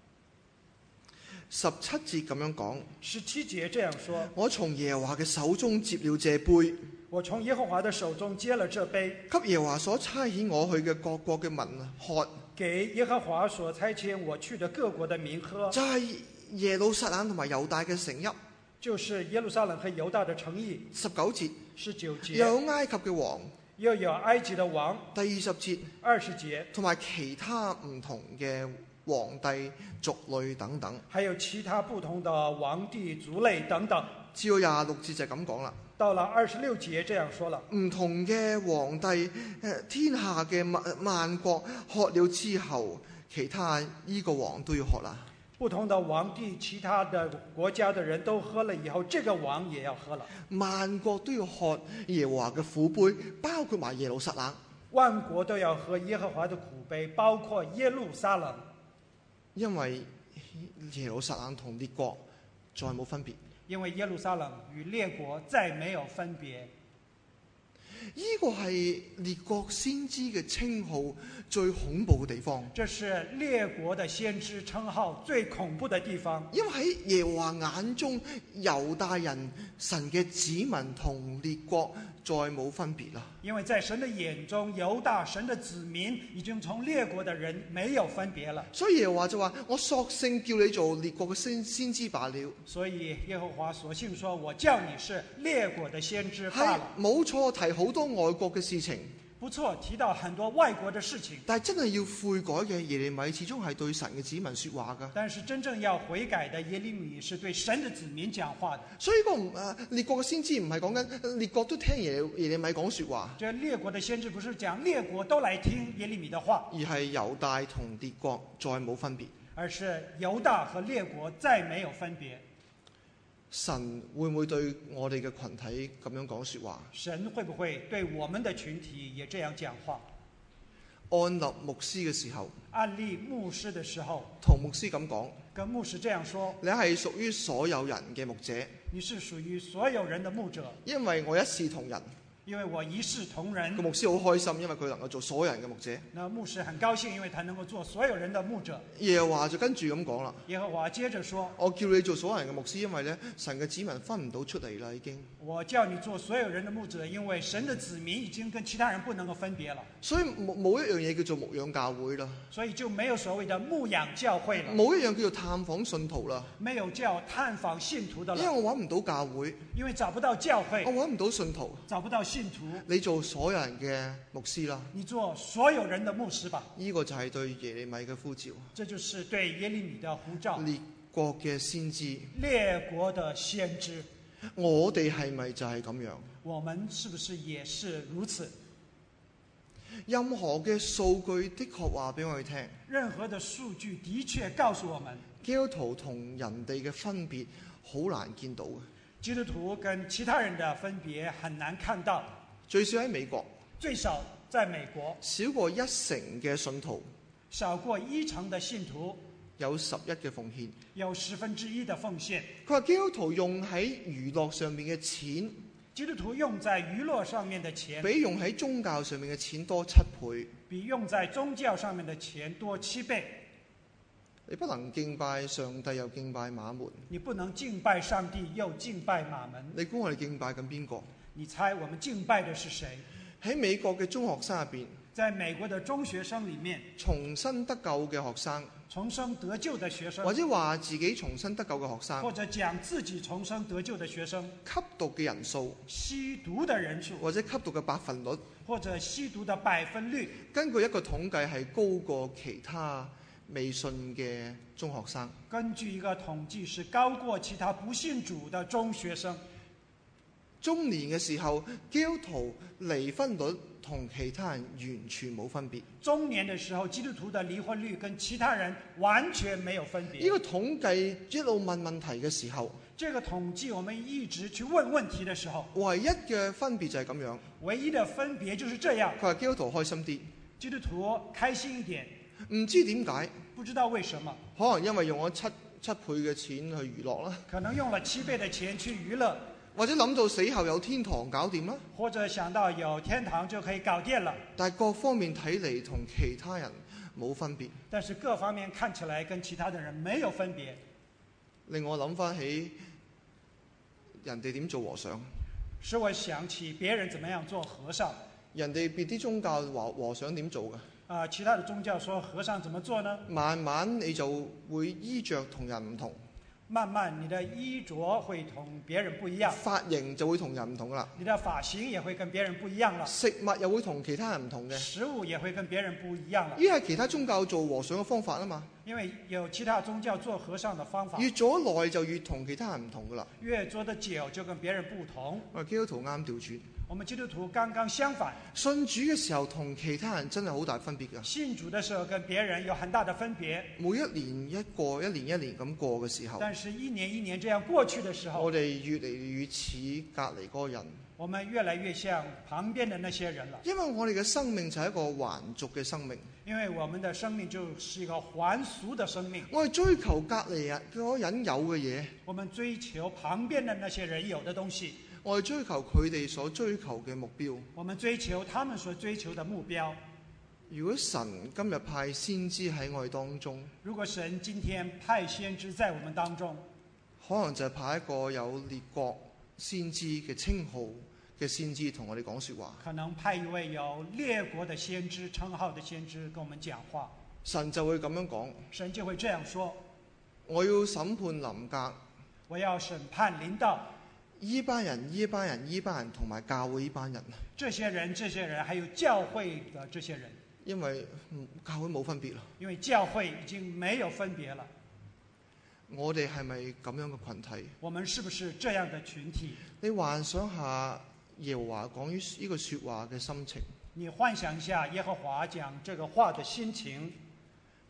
D: 17節咁樣講。
E: 17節這樣說：
D: 我從耶和華嘅手中接了這杯。
E: 我從耶和華的手中接了這杯，
D: 給耶和華所差遣我去嘅各國嘅民喝。
E: 給耶和華所差遣我去的各國的民喝。
D: 就係耶路撒冷同埋猶大嘅城邑。
E: 就是耶路撒冷和猶大的城邑。
D: 19節。
E: 19節。
D: 有埃及嘅王。
E: 又有埃及的王。
D: 第20節。
E: 20節。
D: 同埋其他唔同嘅皇帝族類等等。
E: 還有其他不同的皇帝族類等等。
D: 至到26節就咁講啦。
E: 到了26節這樣說了。
D: 唔同嘅皇帝，天下嘅萬國喝了之後，其他呢個王都要喝啦。
E: 不同的皇帝，其他的國家的人都喝了以後，這個王也要喝了。
D: 萬國都要喝耶和華嘅苦杯，包括埋耶路撒冷。
E: 萬國都要喝耶和華的苦杯，包括耶路撒冷。
D: 因為耶路撒冷同列國再冇分別。
E: 因為耶路撒冷與列國再沒有分別。
D: 呢個係列國先知嘅稱號最恐怖嘅地方。
E: 這是列國的先知稱號最恐怖的地方。
D: 因為喺耶和華眼中，猶大人神嘅子民同列國再冇分別啦。
E: 因為在神的眼中，猶大神的子民已經從列國的人沒有分別了。
D: 所以耶和華就話：我索性叫你做列國嘅先知罷了。
E: 所以耶和華索性說：我叫你是列國的先知罷了。
D: 冇錯，提好多外國嘅事情。
E: 不錯，提到很多外國的事情。
D: 但係真係要悔改嘅耶利米始終係對神嘅子民說話㗎。
E: 但是真正要悔改的耶利米是對神的子民講話的。
D: 所以列國嘅先知唔係講緊列國都聽耶利米講說話。
E: 這列國的先知不是講列國都來聽耶利米的話，
D: 而係猶大同列國再冇分別。
E: 而是猶大和列國再沒有分別。
D: 神會唔會對我哋嘅群體咁樣講說話？
E: 神會不會對我們的群體也這樣講話？
D: 按立牧師嘅時候，
E: 按立牧師的時候，
D: 同牧師咁講，
E: 跟牧師這樣說：
D: 你係屬於所有人嘅牧者，
E: 你是屬於所有人的牧者，
D: 因為我一視同仁。
E: 因為我一視同仁。
D: 個牧師好開心，因為佢能夠做所有人嘅牧者。
E: 那牧師很高興，因為他能夠做所有人的牧者。
D: 耶和華就跟住咁講啦，
E: 耶和華接着說：
D: 我叫你做所有人嘅牧師，因為咧神嘅子民分唔到出嚟啦，已經。
E: 我叫你做所有人的牧者，因為神的子民已經跟其他人不能夠分別了。
D: 所以冇一樣嘢叫做牧養教會啦，
E: 所以就沒有所謂的牧養教會了。
D: 冇一樣叫做探訪信徒啦，
E: 沒有叫探訪信徒的了。
D: 因為我揾唔到教會，
E: 因為找不到教會，
D: 我揾唔到信徒，
E: 找不到信徒。
D: 你做所有人嘅牧師啦，
E: 你做所有人的牧師吧。
D: 呢個就係對耶利米嘅呼召。
E: 這就是對耶利米的呼召。
D: 列國嘅先知，
E: 列國的先知，
D: 我哋係咪就係咁樣？
E: 我們是不是也是如此？
D: 任何嘅數據的確話俾我哋聽，
E: 任何的數據的確告訴我們，
D: 基督徒同人哋嘅分別好難見到嘅。
E: 基督徒跟其他人的分別很難看到。
D: 最少喺美國，
E: 最少在美國，
D: 少過1成嘅信徒，
E: 少過1成的信徒
D: 有11嘅奉獻，
E: 有1/10的奉獻。
D: 佢話基督徒用喺娛樂上面嘅錢，
E: 基督徒用在娛樂上面的錢，
D: 比用喺宗教上面嘅錢多7倍，
E: 比用在宗教上面的錢多7倍。
D: 你不能敬拜上帝又敬拜馬門，
E: 你不能敬拜上帝又敬拜馬門。
D: 你估我哋敬拜緊邊個？
E: 你猜我們敬拜的是誰？
D: 喺美國嘅中學生入邊，
E: 在美國的中學生裡面，
D: 重新得救嘅學生，
E: 重生得救的學生，
D: 或者話自己重新得救嘅學生，
E: 或者講自己重生得救的學生，
D: 吸毒嘅人數，
E: 吸毒的人數，
D: 或者吸毒嘅百分率，
E: 或者吸毒的百分率，
D: 根據一個統計係高過其他未信嘅中學生。
E: 根據一個統計是高過其他不信主的中學生。
D: 中年嘅時候，基督徒離婚率同其他人完全冇分別。
E: 中年的時候，基督徒的離婚率跟其他人完全沒有分別。
D: 呢個統計一路問問題嘅時候，
E: 這個統計我們一直去問問題的時候，
D: 唯一嘅分別就係咁樣。
E: 唯一的分別就是這樣。
D: 佢話基督徒開心啲，
E: 基督徒開心一點，
D: 唔知點解，
E: 不知道為什麼，
D: 可能因為用咗七倍嘅錢去娛樂啦，
E: 可能用了7倍的錢去娛樂。
D: 或者諗到死後有天堂搞掂啦，
E: 或者想到有天堂就可以搞掂了，
D: 但係各方面睇嚟同其他人冇分別。
E: 但是各方面看起來跟其他的人沒有分別，
D: 令我諗翻起人哋點做和尚，
E: 使我想起別人怎麼樣做和尚。
D: 人哋別啲宗教話和尚點做㗎？
E: 其他的宗教說和尚怎麼做呢？
D: 慢慢你就會衣着同人唔同。
E: 慢慢你的衣着會同別人不一樣，
D: 髮型就會同人唔同啦，
E: 你的髮型也會跟別人不一樣了，
D: 食物又會同其他人唔同嘅，
E: 食物也會跟別人不一樣了。
D: 呢係其他宗教做和尚嘅方法啊嘛，
E: 因為有其他宗教做和尚的方法，
D: 越做得耐就越同其他人唔同噶啦，
E: 越做得久就跟別人不同。
D: 我哋基督徒啱調轉，
E: 我們基督徒剛剛相反，
D: 信主嘅時候同其他人真係好大分別㗎。
E: 信主的時候跟別人有很大的分別，
D: 每一年一個，一年一年咁過嘅時候，
E: 但是一年一年這樣過去的時候，
D: 我哋越嚟越似隔離嗰個人，
E: 我們越來越像旁邊的那些人了。
D: 因為我哋嘅生命就係一個還俗嘅生命，
E: 因為我們的生命就是一個還俗的生命。
D: 我哋追求隔離人嗰個人有嘅嘢，
E: 我們追求旁邊的那些人有的東西，
D: 我哋追求佢哋所追求嘅目標。
E: 我們追求他們所追求的目標。
D: 如果神今日派先知喺我哋當中，
E: 如果神今天派先知在我們當中，
D: 可能就係派一個有列國先知嘅稱號嘅先知同我哋講說話。
E: 可能派一位有列國的先知稱號的先知跟我們講話。
D: 神就會咁樣講，
E: 神就會這樣說：
D: 我要審判臨格，
E: 我要審判臨到
D: 依班人同埋教會依班人。
E: 這些人，還有教會的這些人。
D: 因為教會冇分別啦。
E: 因為教會已經沒有分別了。
D: 我哋係咪咁樣嘅群體？
E: 我們是不是這樣的群體？
D: 你幻想下耶和華講呢個說話嘅心情。
E: 你幻想一下耶和華講這個話的心情。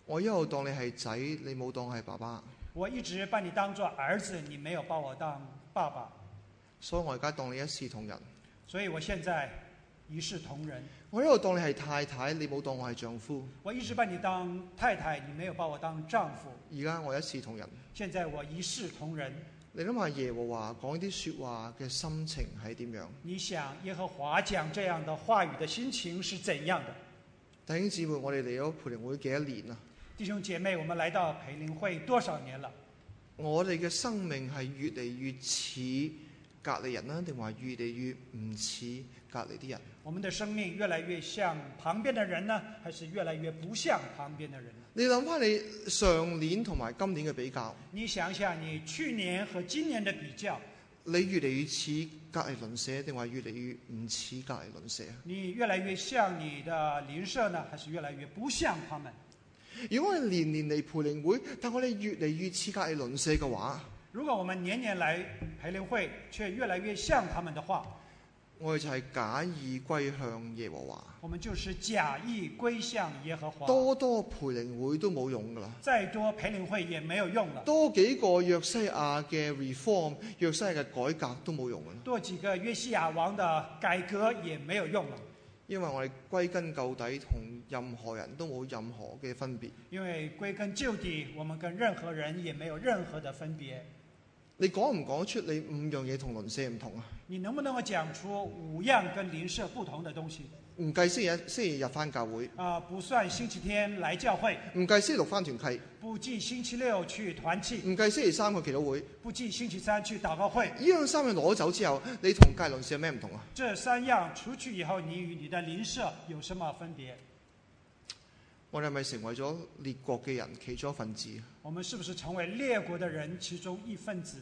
D: 我一路當你係仔，你冇當係爸爸，
E: 我一直把你當作兒子，你沒有把我當爸爸，
D: 所以我而家當你一視同仁。
E: 所以我現在一視同仁。
D: 我一路當你係太太，你冇當我係丈夫，
E: 我一直把你當太太，你沒有把我當丈夫。
D: 而家我一視同仁。
E: 現在我一視同仁。
D: 你諗下耶和華講啲説話嘅心情係點樣？
E: 你想耶和華講這樣的話語的心情是怎樣的？
D: 弟兄姊妹，我哋嚟咗培靈會幾多年啦？
E: 弟兄姐妹，我們來到培靈會多少年了？
D: 我哋嘅生命係越嚟越似隔離人啦，定話越嚟越唔似隔離啲人？
E: 我們的生命越來越像旁邊的人呢，還是越來越不像旁邊的人呢？
D: 你諗翻你上年同埋今年嘅比較，
E: 你想想你去年和今年的比較，
D: 你越嚟越似隔離鄰舍，定話越嚟越唔似隔離鄰舍？
E: 你越來越像你的鄰舍呢，還是越來越不像他們？
D: 如果我哋年年嚟培靈會，但我哋越嚟越似隔離鄰舍嘅話，
E: 如果我們年年來培靈會，卻越來越像他們的話，
D: 我哋就係假意歸向耶和華。
E: 我們就是假意歸向耶和華。
D: 多培靈會都冇用噶啦，
E: 再多培靈會也沒有用了。
D: 多幾個約西亞嘅 reform， 約西亞嘅改革都冇用噶啦。
E: 多幾個約西亞王的改革也沒有用了。
D: 因為我哋歸根究底同任何人都冇任何嘅分別。
E: 因為歸根究底，我們跟任何人也沒有任何的分別。
D: 你講唔講出你5樣嘢同鄰舍唔同啊？
E: 你能不能夠講出5樣跟鄰舍不同的東西？
D: 唔計星期日返教會，
E: 不算星期天來教會，
D: 唔計星期6返團契，
E: 不計星期6去團契，
D: 唔計星期3去祈禱會，
E: 不計星期3去禱告會。
D: 呢樣3樣攞走之後，你同隔鄰舍有咩唔同啊？
E: 這3樣除去以後，你與你的鄰舍有什麼分別？
D: 我哋係咪成為咗列國嘅人其中一份子？
E: 我們是不是成為列國的人其中一份子？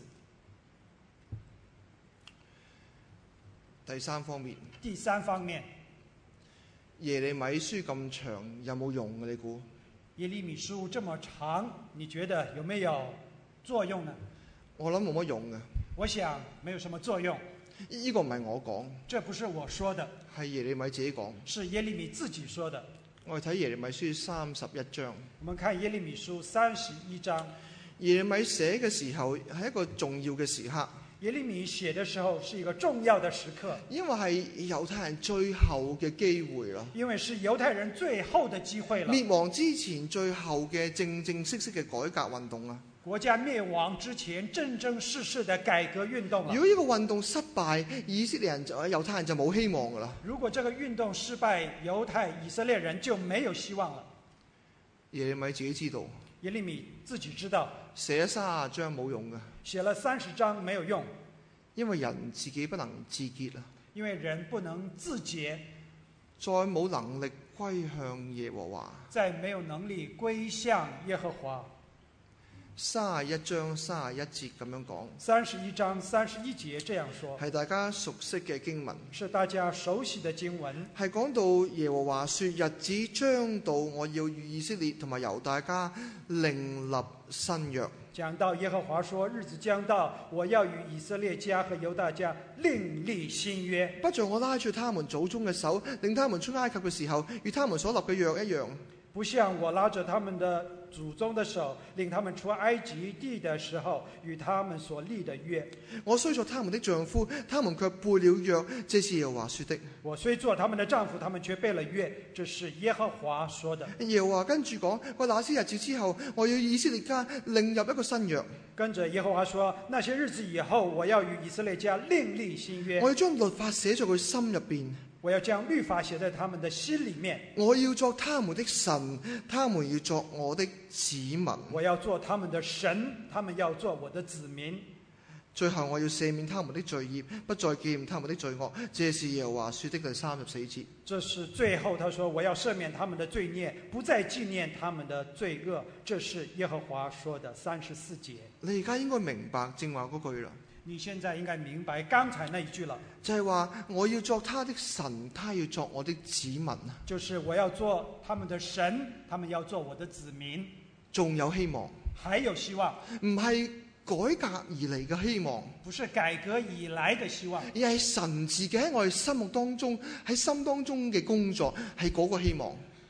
D: 第三方面，耶利米書咁長有冇用嘅？你估？
E: 耶利米書這麼長，你覺得有沒有作用呢？
D: 我諗冇乜用嘅。
E: 我想沒有什麼作用。
D: 呢個唔係我講，
E: 這不是我說的，
D: 係耶利米自己講。
E: 是耶利米自己說的。
D: 我哋睇耶利米書31章。
E: 我們看耶利米書31章。
D: 耶利米寫嘅時候係一個重要嘅時刻。
E: 耶利米寫的時候是一個重要的時刻，
D: 因為係猶太人最後嘅機會啦。
E: 因為是猶太人最後的機會了。
D: 滅亡之前最後嘅正式嘅改革運動啊！
E: 國家滅亡之前正式的改革運動了。
D: 如果呢個運動失敗，猶太人就冇希望噶啦。
E: 如果這個運動失敗，以色列人就沒有希望了。
D: 耶利米自己知道。
E: 耶利米自己知道。
D: 寫30章冇用嘅。
E: 寫了30章沒有用，
D: 因為人自己不能自潔啦。
E: 因為人不能自潔，
D: 再冇能力歸向耶和華，
E: 再沒有能力歸向耶和華。
D: 31章31節咁樣講。
E: 31章31節這樣說，
D: 係大家熟悉嘅經文，
E: 是大家熟悉的經文，
D: 係講到耶和華說日子將到，我要與以色列同埋猶大家另立新約。
E: 講到耶和華說日子將到，我要與以色列家和猶大家另立新約，
D: 不像我拉住他們祖宗嘅手，令他們出埃及嘅時候與他們所立嘅約一樣。
E: 不像我拉着他們的祖宗的手，令他們出埃及地的時候與他們所立的約。
D: 我雖作他們的丈夫，他們卻背了約，這是耶和華說的。
E: 我雖做他們的丈夫，他們卻背了約，這是耶和華說的。
D: 耶和華跟住講：我那些日子之後，我要以色列家另入一個新約。
E: 跟着耶和華說：那些日子以後，我要與以色列家另立新約。
D: 我要將律法寫在佢心入邊。
E: 我要將律法寫在他們的心裏面。
D: 我要作他們的神，他們要作我的子民。
E: 我要做他們的神，他們要做我的子民。
D: 最後我要赦免他們的罪孽，不再紀念他們的罪惡。這是耶和華說的第34節。
E: 這是最後他說我要赦免他們的罪孽，不再紀念他們的罪惡。這是耶和華說的34節。
D: 你而家應該明白正話嗰句啦。
E: 你現在應該明白剛才那一句了，
D: 就係話我要作他的神，他要作我的子民。
E: 就是我要做他們的神，他們要做我的子民。
D: 仲有希望，
E: 還有希望，
D: 唔係改革而嚟嘅希望，
E: 不是改革以來的希望，
D: 而係神自己喺我哋心目當中，喺心當中嘅工作，係嗰個希望。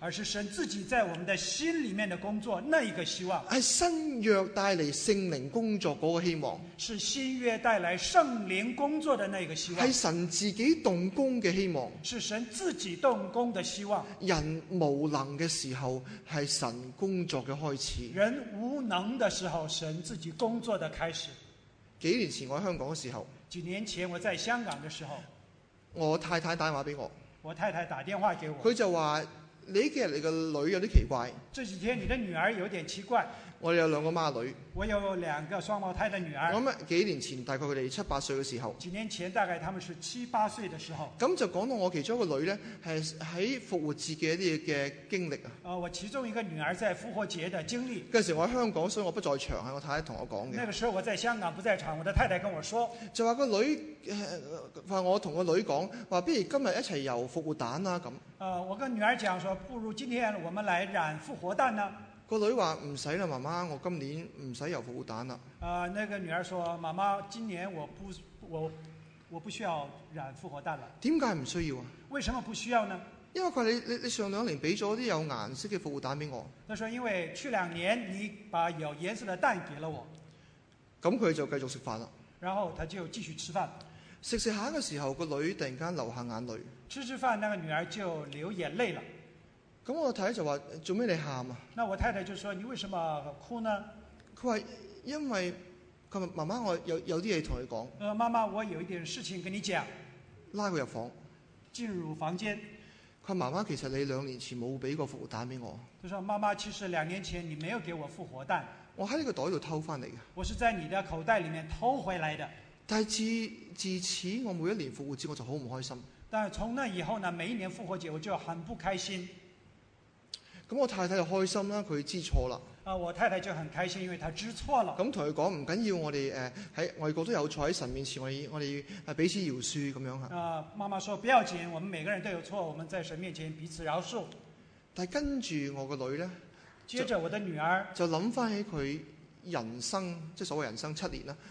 E: 而是神自己在我們的心裡面的工作，那一個希望
D: 係新約帶嚟聖靈工作嗰個希望，
E: 是新約帶來聖靈工作的那個希望，
D: 係神自己動工嘅希望，
E: 是神自己動工的希望。
D: 人無能嘅時候係神工作嘅開始。
E: 人無能的時候，神自己工作的開始。
D: 幾年前我喺香港嘅時候，
E: 幾年前我在香港的時候，
D: 我太太打電話俾我，
E: 我太太打電話給我，
D: 佢就話：你呢幾日你個女有啲奇怪。
E: 這幾天你的女兒有點奇怪。
D: 我哋有兩個孖女，
E: 我有兩個雙胞胎的女兒。
D: 我諗幾年前大概佢哋7、8歲嘅時候，
E: 幾年前大概他們是7、8歲的時候。
D: 咁就講到我其中一個女呢，係喺復活節嘅一啲嘅經歷啊。
E: 我其中一個女兒在復活節的經歷。
D: 嗰陣時我喺香港，所以我不在場，係我太太同我講嘅。
E: 那個時候我在香港不在場，我的太太跟我說，
D: 就話個女話我同個女講話，不如今日一齊遊復活蛋啦咁。
E: 我跟女兒講說，不如今天我們來染復活蛋呢？
D: 個女話唔使啦，媽媽，我今年唔使遊復活蛋啦。
E: 那個女兒說，媽媽，今年我不需要染復活蛋了。
D: 點解唔需要啊？
E: 為什麼不需要呢？
D: 因為佢話你上2年俾咗啲有顏色嘅復活蛋俾我。
E: 他說因為去2年你把有顏色的蛋給了我。
D: 咁佢就繼續食飯啦。
E: 然後他就繼續吃飯。
D: 食下嘅時候，個女突然間流下眼淚。
E: 吃飯，那個女兒就流眼淚了。
D: 咁我太太就話：做咩你喊啊？
E: 那我太太就說：你為什麼哭呢？
D: 佢話：因為佢話媽媽，我有啲嘢同你講。
E: 媽媽，我有一點事情跟你講。
D: 拉佢入房。
E: 進入房間。
D: 佢話：媽媽，其實你2年前冇俾過復活蛋俾我。
E: 佢說：媽媽，其實2年前你沒有給我復活蛋。
D: 我喺呢個袋度偷翻嚟嘅。
E: 我是在你的口袋裡面偷回來的。
D: 但係自此，我每一年復活節我就好唔開心。
E: 但係從那以後呢，每一年復活節我就很不開心。
D: 咁我太太就開心啦，佢知錯啦。
E: 我太太就很開心，因為她知錯了。
D: 咁同佢講唔緊要，我哋喺外國都有錯，喺神面前我哋彼此饒恕咁樣嚇。
E: 媽媽說不要緊，我們每個人都有錯，我們在神面前彼此饒恕。
D: 但係跟住我個女呢，
E: 接着我的女兒
D: 就諗翻起佢人生，即係所謂人生7年啦，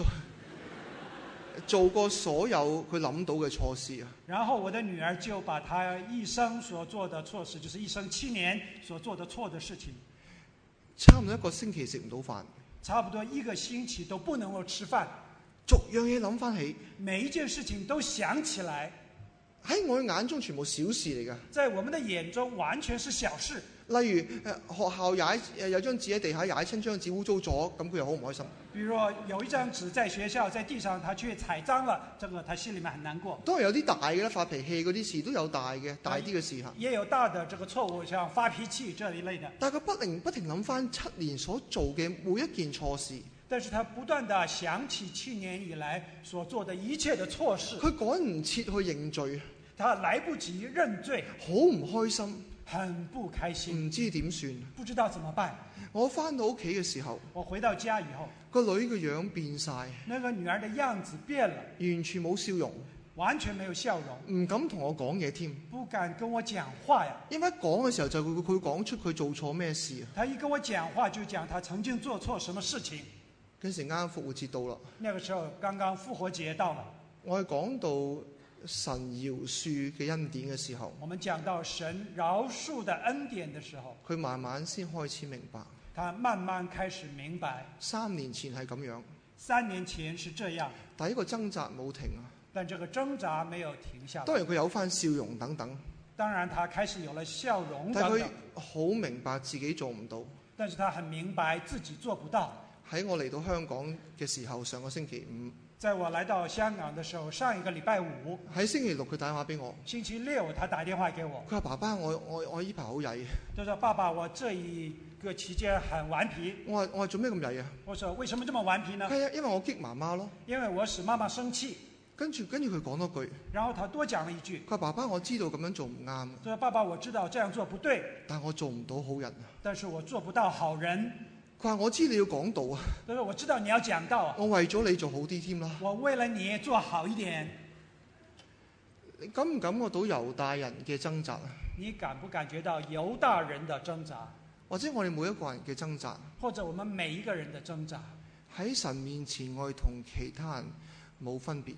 D: 做過所有佢諗到嘅錯事啊。
E: 然後我的女兒就把她一生所做的錯事，就是一生7年所做的錯的事情，
D: 差唔多1個星期食唔到飯，
E: 差不多1個星期都不能夠吃飯，
D: 逐樣嘢諗翻起，
E: 每一件事情都想起來，
D: 喺我眼中全部小事嚟㗎。
E: 在我們的眼中完全是小事。
D: 例如學校有張紙喺地下踩親張紙污糟咗，咁佢又好唔開心。
E: 比如有一張紙在學校在地上，他卻踩髒了，這個他心裡面很難過。
D: 當然有啲大嘅啦，發脾氣嗰啲事都有大啲嘅事嚇。
E: 也有大的這個錯誤，像發脾氣這一類的。
D: 但係佢不停諗翻7年所做嘅每一件錯事。
E: 但是他不斷地想起7年以來所做的一切的錯事。
D: 佢趕唔切去認罪，
E: 他來不及認罪，
D: 好唔開心，
E: 很不開心，
D: 唔知點算，
E: 不知道怎麼辦。
D: 我翻到屋企嘅時候，
E: 我回到家以後，
D: 個女嘅樣變晒，
E: 那個女兒的樣子變了，
D: 完全冇笑容，
E: 完全沒有笑容，
D: 唔敢同我講嘢添，
E: 不敢跟我講話呀。
D: 因為一講嘅時候就佢講出佢做錯咩事啊。
E: 他一跟我講話就講他曾經做錯什麼事情。
D: 嗰時啱復活節到啦，
E: 那個時候剛剛復活節到了，
D: 我係講到神饒恕嘅恩典嘅時候，
E: 我們講到神饒恕的恩典的時候，
D: 佢慢慢先開始明白，
E: 他慢慢開始明白
D: 3年前係咁樣
E: ，3年前是這樣，
D: 但係呢個掙扎冇停啊。
E: 但這個掙扎沒有停下來。
D: 當然佢有翻笑容等等，
E: 當然他開始有了笑容等等，
D: 但係佢好明白自己做唔到。
E: 但是他很明白自己做不到。
D: 喺我嚟到香港嘅時候，上個星期5，
E: 在我來到香港的時候，上一個禮拜5，
D: 喺星期6佢打電話俾我，
E: 星期6他打電話給我，
D: 佢話爸爸，我依排好曳。
E: 他說爸爸，我這一個期間很頑皮。
D: 我話做咩咁曳啊？
E: 我說為什麼這麼頑皮呢？
D: 係啊，因為我激媽媽咯。
E: 因為我使媽媽生氣。
D: 跟住佢講多句，
E: 然後他多講了一句，
D: 佢話爸爸，我知道咁樣做唔啱。
E: 他說爸爸，我知道這樣做不對，
D: 但我做唔到好人。
E: 但是我做不到好人。
D: 佢話我知你要講道啊。
E: 他說我知道你要講道啊。
D: 我為咗你做好啲添啦。
E: 我為了你做好一點。
D: 你感唔感覺到猶大人嘅掙扎啊？
E: 你感不感覺到猶大人的掙扎？
D: 或者我哋每一個人嘅掙扎？
E: 或者我們每一個人的掙扎？
D: 喺神面前，我哋同其他人冇分別。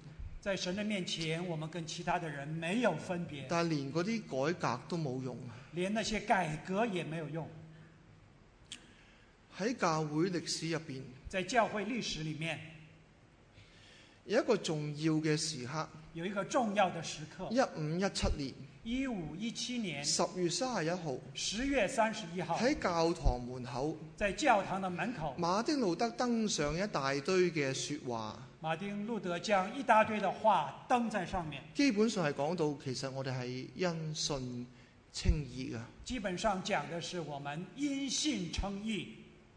E: 在神的面前，我们跟其他的人没有分别，
D: 但係連嗰啲改革都冇用。
E: 连那些改革也没有用。
D: 喺教會歷史入邊，
E: 在教會歷史裏面，
D: 有一個重要嘅時刻，
E: 有一個重要的時刻。
D: 1517年
E: 1517年
D: 10月31號
E: 10月31號，
D: 喺教堂門口，
E: 在教堂的門口，
D: 馬丁路德登上一大堆嘅説話。
E: 馬丁路德將一大堆的話登在上面，
D: 基本上係講到其實我哋係因信稱義嘅。
E: 基本上講的是我們因信稱義。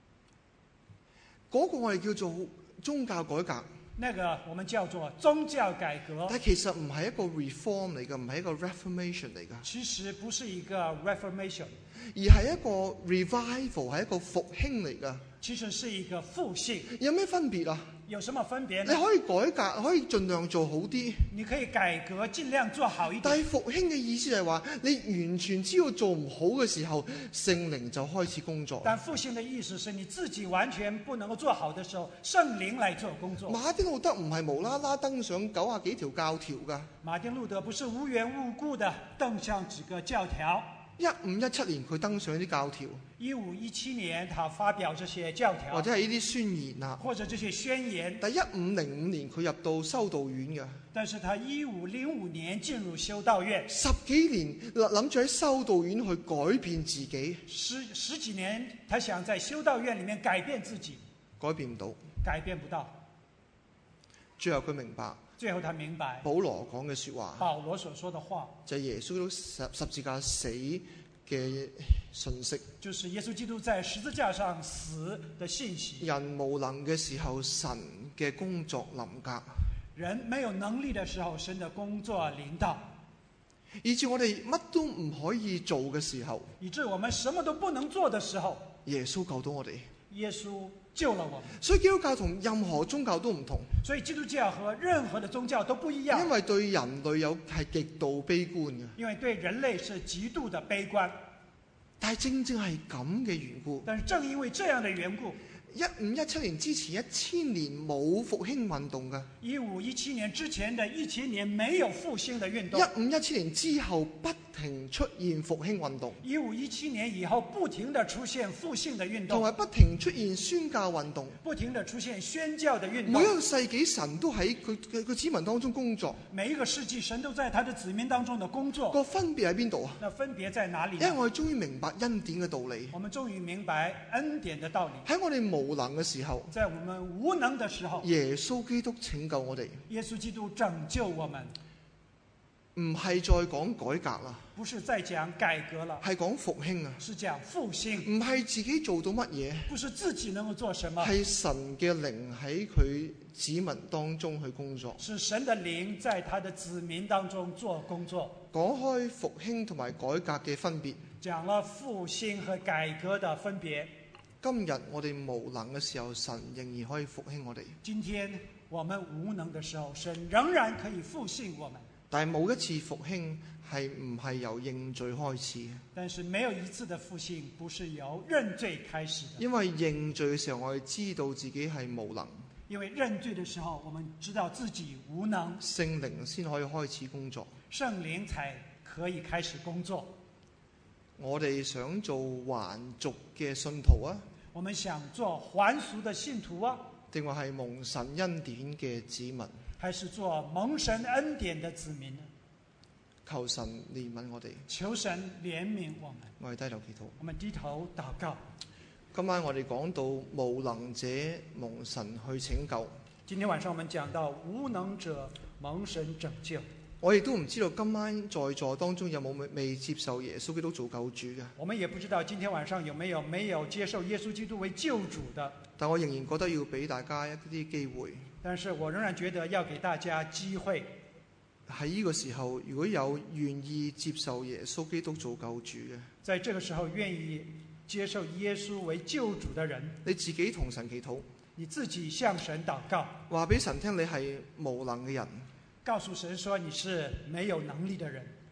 D: 嗰個我哋叫做宗教改革，
E: 那個我們叫做宗教改革，
D: 但其實唔係一個 reform 嚟嘅，唔係一個 reformation 嚟嘅，
E: 其實不是一個 reformation，
D: 而係一個 revival， 係一個復興嚟嘅。
E: 其實是一個復興。
D: 有咩分別啊？
E: 有什麼分別
D: 你
E: 呢？
D: 可以改革，可以盡量做好啲，
E: 你可以改革，盡量做好一點。
D: 但係復興嘅意思係話，你完全知道做唔好嘅時候，聖靈就開始工作。
E: 但復興的意思是你自己完全不能夠做好的時候，聖靈來做工作。
D: 馬丁路德唔係無啦啦登上90幾條教條㗎。
E: 馬丁路德不是無緣無故的登上幾個教條。
D: 1517年佢登上啲教條，
E: 1517年他發表這些教條，
D: 或者係呢啲宣言啊。
E: 或者這些宣言。
D: 但1505年佢入到修道院嘅，
E: 但是他1505年進入修道院
D: 10幾年諗住喺修道院去改變自己，
E: 十幾年，他想在修道院裡面改變自己，
D: 改變唔到。
E: 改變不到。
D: 最後佢明白
E: 最後他明白
D: 保羅講嘅説話，
E: 保羅所說的話，
D: 就係耶穌基督十字架死嘅信息。
E: 就是耶穌基督在十字架上死的信息。
D: 人無能嘅時候，神嘅工作臨格，
E: 人沒有能力的時候，神的工作臨到，
D: 以至我哋乜都唔可以做嘅時候，
E: 以致我們什麼都不能做的時候，
D: 耶穌救到我哋。
E: 耶穌救了我們。
D: 所以基督教同任何宗教都唔同，
E: 所以基督教和任何的宗教都不一樣，
D: 因為對人類係極度悲觀嘅。
E: 因為對人類是極度的悲觀。
D: 但係正正係咁嘅緣故，
E: 但是正因為這樣的緣故
D: 1517年之前1000年冇復興運動嘅
E: ，1517年之前的1000年沒有復興的運動
D: ，1517年之後不停出現復興運動
E: ，1517年以後不停地出現復興的運動，
D: 同埋不停出現宣教運動，
E: 不停地出現宣教的運動。
D: 每一個世紀神都喺佢子民當中工作，
E: 每一個世紀神都在他的子民當中的工作。
D: 個分別喺邊度啊？
E: 那分別在哪裡呢？
D: 因為我哋終於明白恩典嘅道理。
E: 我們終於明白恩典的道理。
D: 喺我哋無能嘅時候，
E: 在我們無能的時候，
D: 耶穌基督拯救我哋，
E: 耶穌基督拯救我們，
D: 唔係再講改革啦，
E: 不是再講改革了，
D: 係講復興啊！
E: 是講復興，
D: 唔係自己做到乜嘢，
E: 不是自己能夠做什麼，
D: 係神嘅靈喺佢子民當中去工作。
E: 是神的靈在他的子民當中做工作。
D: 講開復興同埋改革嘅分別，
E: 講了復興和改革的分別。
D: 今日我哋無能嘅時候，神仍然可以復興我哋。
E: 今天我們無能的時候，神仍然可以復興我們。
D: 但係冇一次復興係唔係由認罪開始嘅，
E: 但是沒有一次的復興不是由認罪開始的。
D: 因為認罪嘅時候，我哋知道自己係無能，
E: 因為認罪的時候，我們知道自己無能，
D: 聖靈先可以開始工作。
E: 聖靈才可以開始工作。
D: 我哋想做還俗嘅信徒啊，
E: 我們想做還俗的信徒啊，
D: 定話係蒙神恩典嘅子民？
E: 還是做蒙神恩典的子民呢？
D: 求神憐憫我哋，
E: 求神憐憫我們。
D: 我哋低頭祈禱。
E: 我們低頭禱告。
D: 今晚我哋講到無能者蒙神去拯救。
E: 今天晚上我們講到無能者蒙神拯救。
D: 我亦都唔知道今晚在座當中有冇未接受耶穌基督做救主嘅。
E: 我們也不知道今天晚上有沒有接受耶穌基督為救主的。
D: 但我仍然覺得要俾大家一啲機會。
E: 但是我仍然覺得要給大家機會。
D: 喺呢個時候，如果有願意接受耶穌基督做救主嘅，
E: 在這個時候願意接受耶穌為救主的人，
D: 你自己同神祈禱，
E: 你自己向神禱告，
D: 話俾神聽你係無能嘅人，
E: 告訴神說你是沒有能力的人，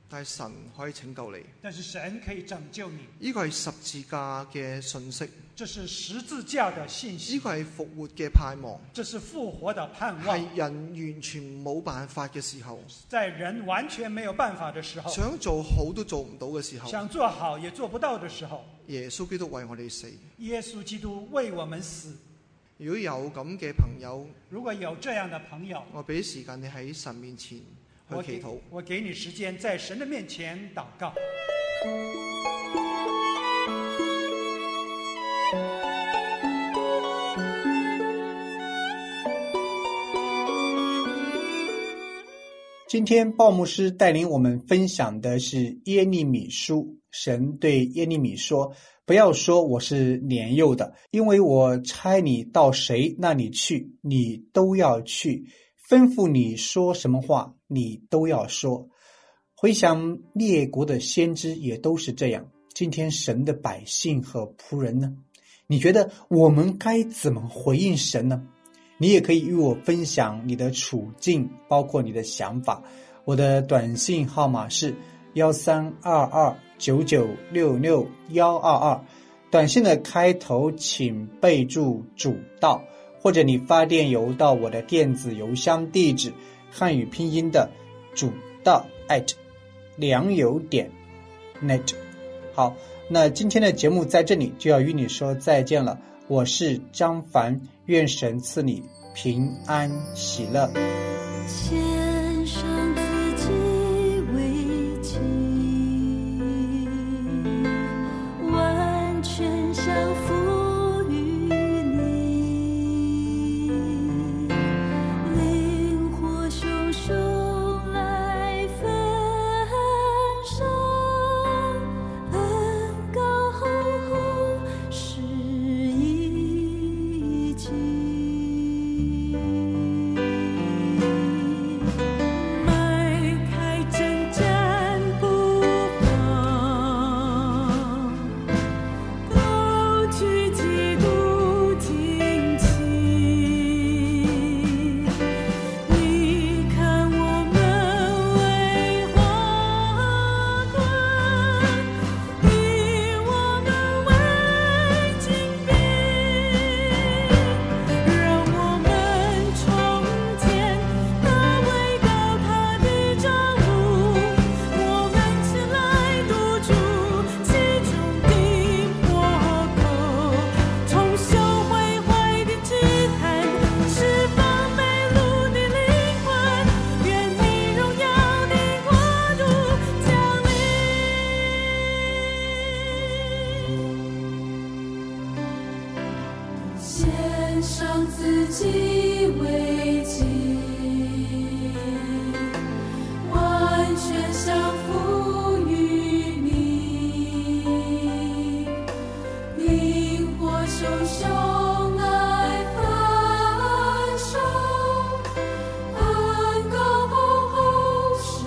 D: 但係神可以拯救你。
E: 但是神可以拯救你。
D: 呢個係十字架嘅信息，
E: 這是十字架的信
D: 呢
E: 息，
D: 個係復活嘅盼望，
E: 這是復活的盼望。
D: 係人完全冇辦法嘅時候，
E: 在人完全沒有辦法的時候，
D: 想做好都做唔到嘅時候，
E: 想做好也做不到的時候，
D: 耶穌基督為我哋死。
E: 耶穌基督為我們死。
D: 如果有咁嘅朋友，
E: 如果有這樣的朋友，
D: 我俾時間你喺神面前去祈禱。
E: 我給你時間在神的面前禱告。
C: 今天鲍牧师带领我们分享的是耶利米书。神对耶利米说，不要说我是年幼的，因为我差你到谁那里去，你都要去，吩咐你说什么话，你都要说。回想列国的先知也都是这样。今天神的百姓和仆人呢？你觉得我们该怎么回应神呢？你也可以与我分享你的处境，包括你的想法。我的短信号码是132299662122，短信的开头请备注主道，或者你发电邮到我的电子邮箱地址，汉语拼音的主道@良友.net。好，那今天的节目在这里就要与你说再见了。我是张凡，愿神赐你平安喜乐。
F: 献上自己为祭，完全降服于你，灵火熊熊来焚烧，恩膏厚厚是一己。献上自己为祭，完全降服于你，灵火熊熊来焚烧，恩膏厚厚是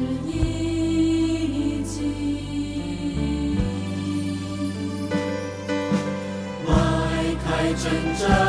F: 一己。
G: 迈开征战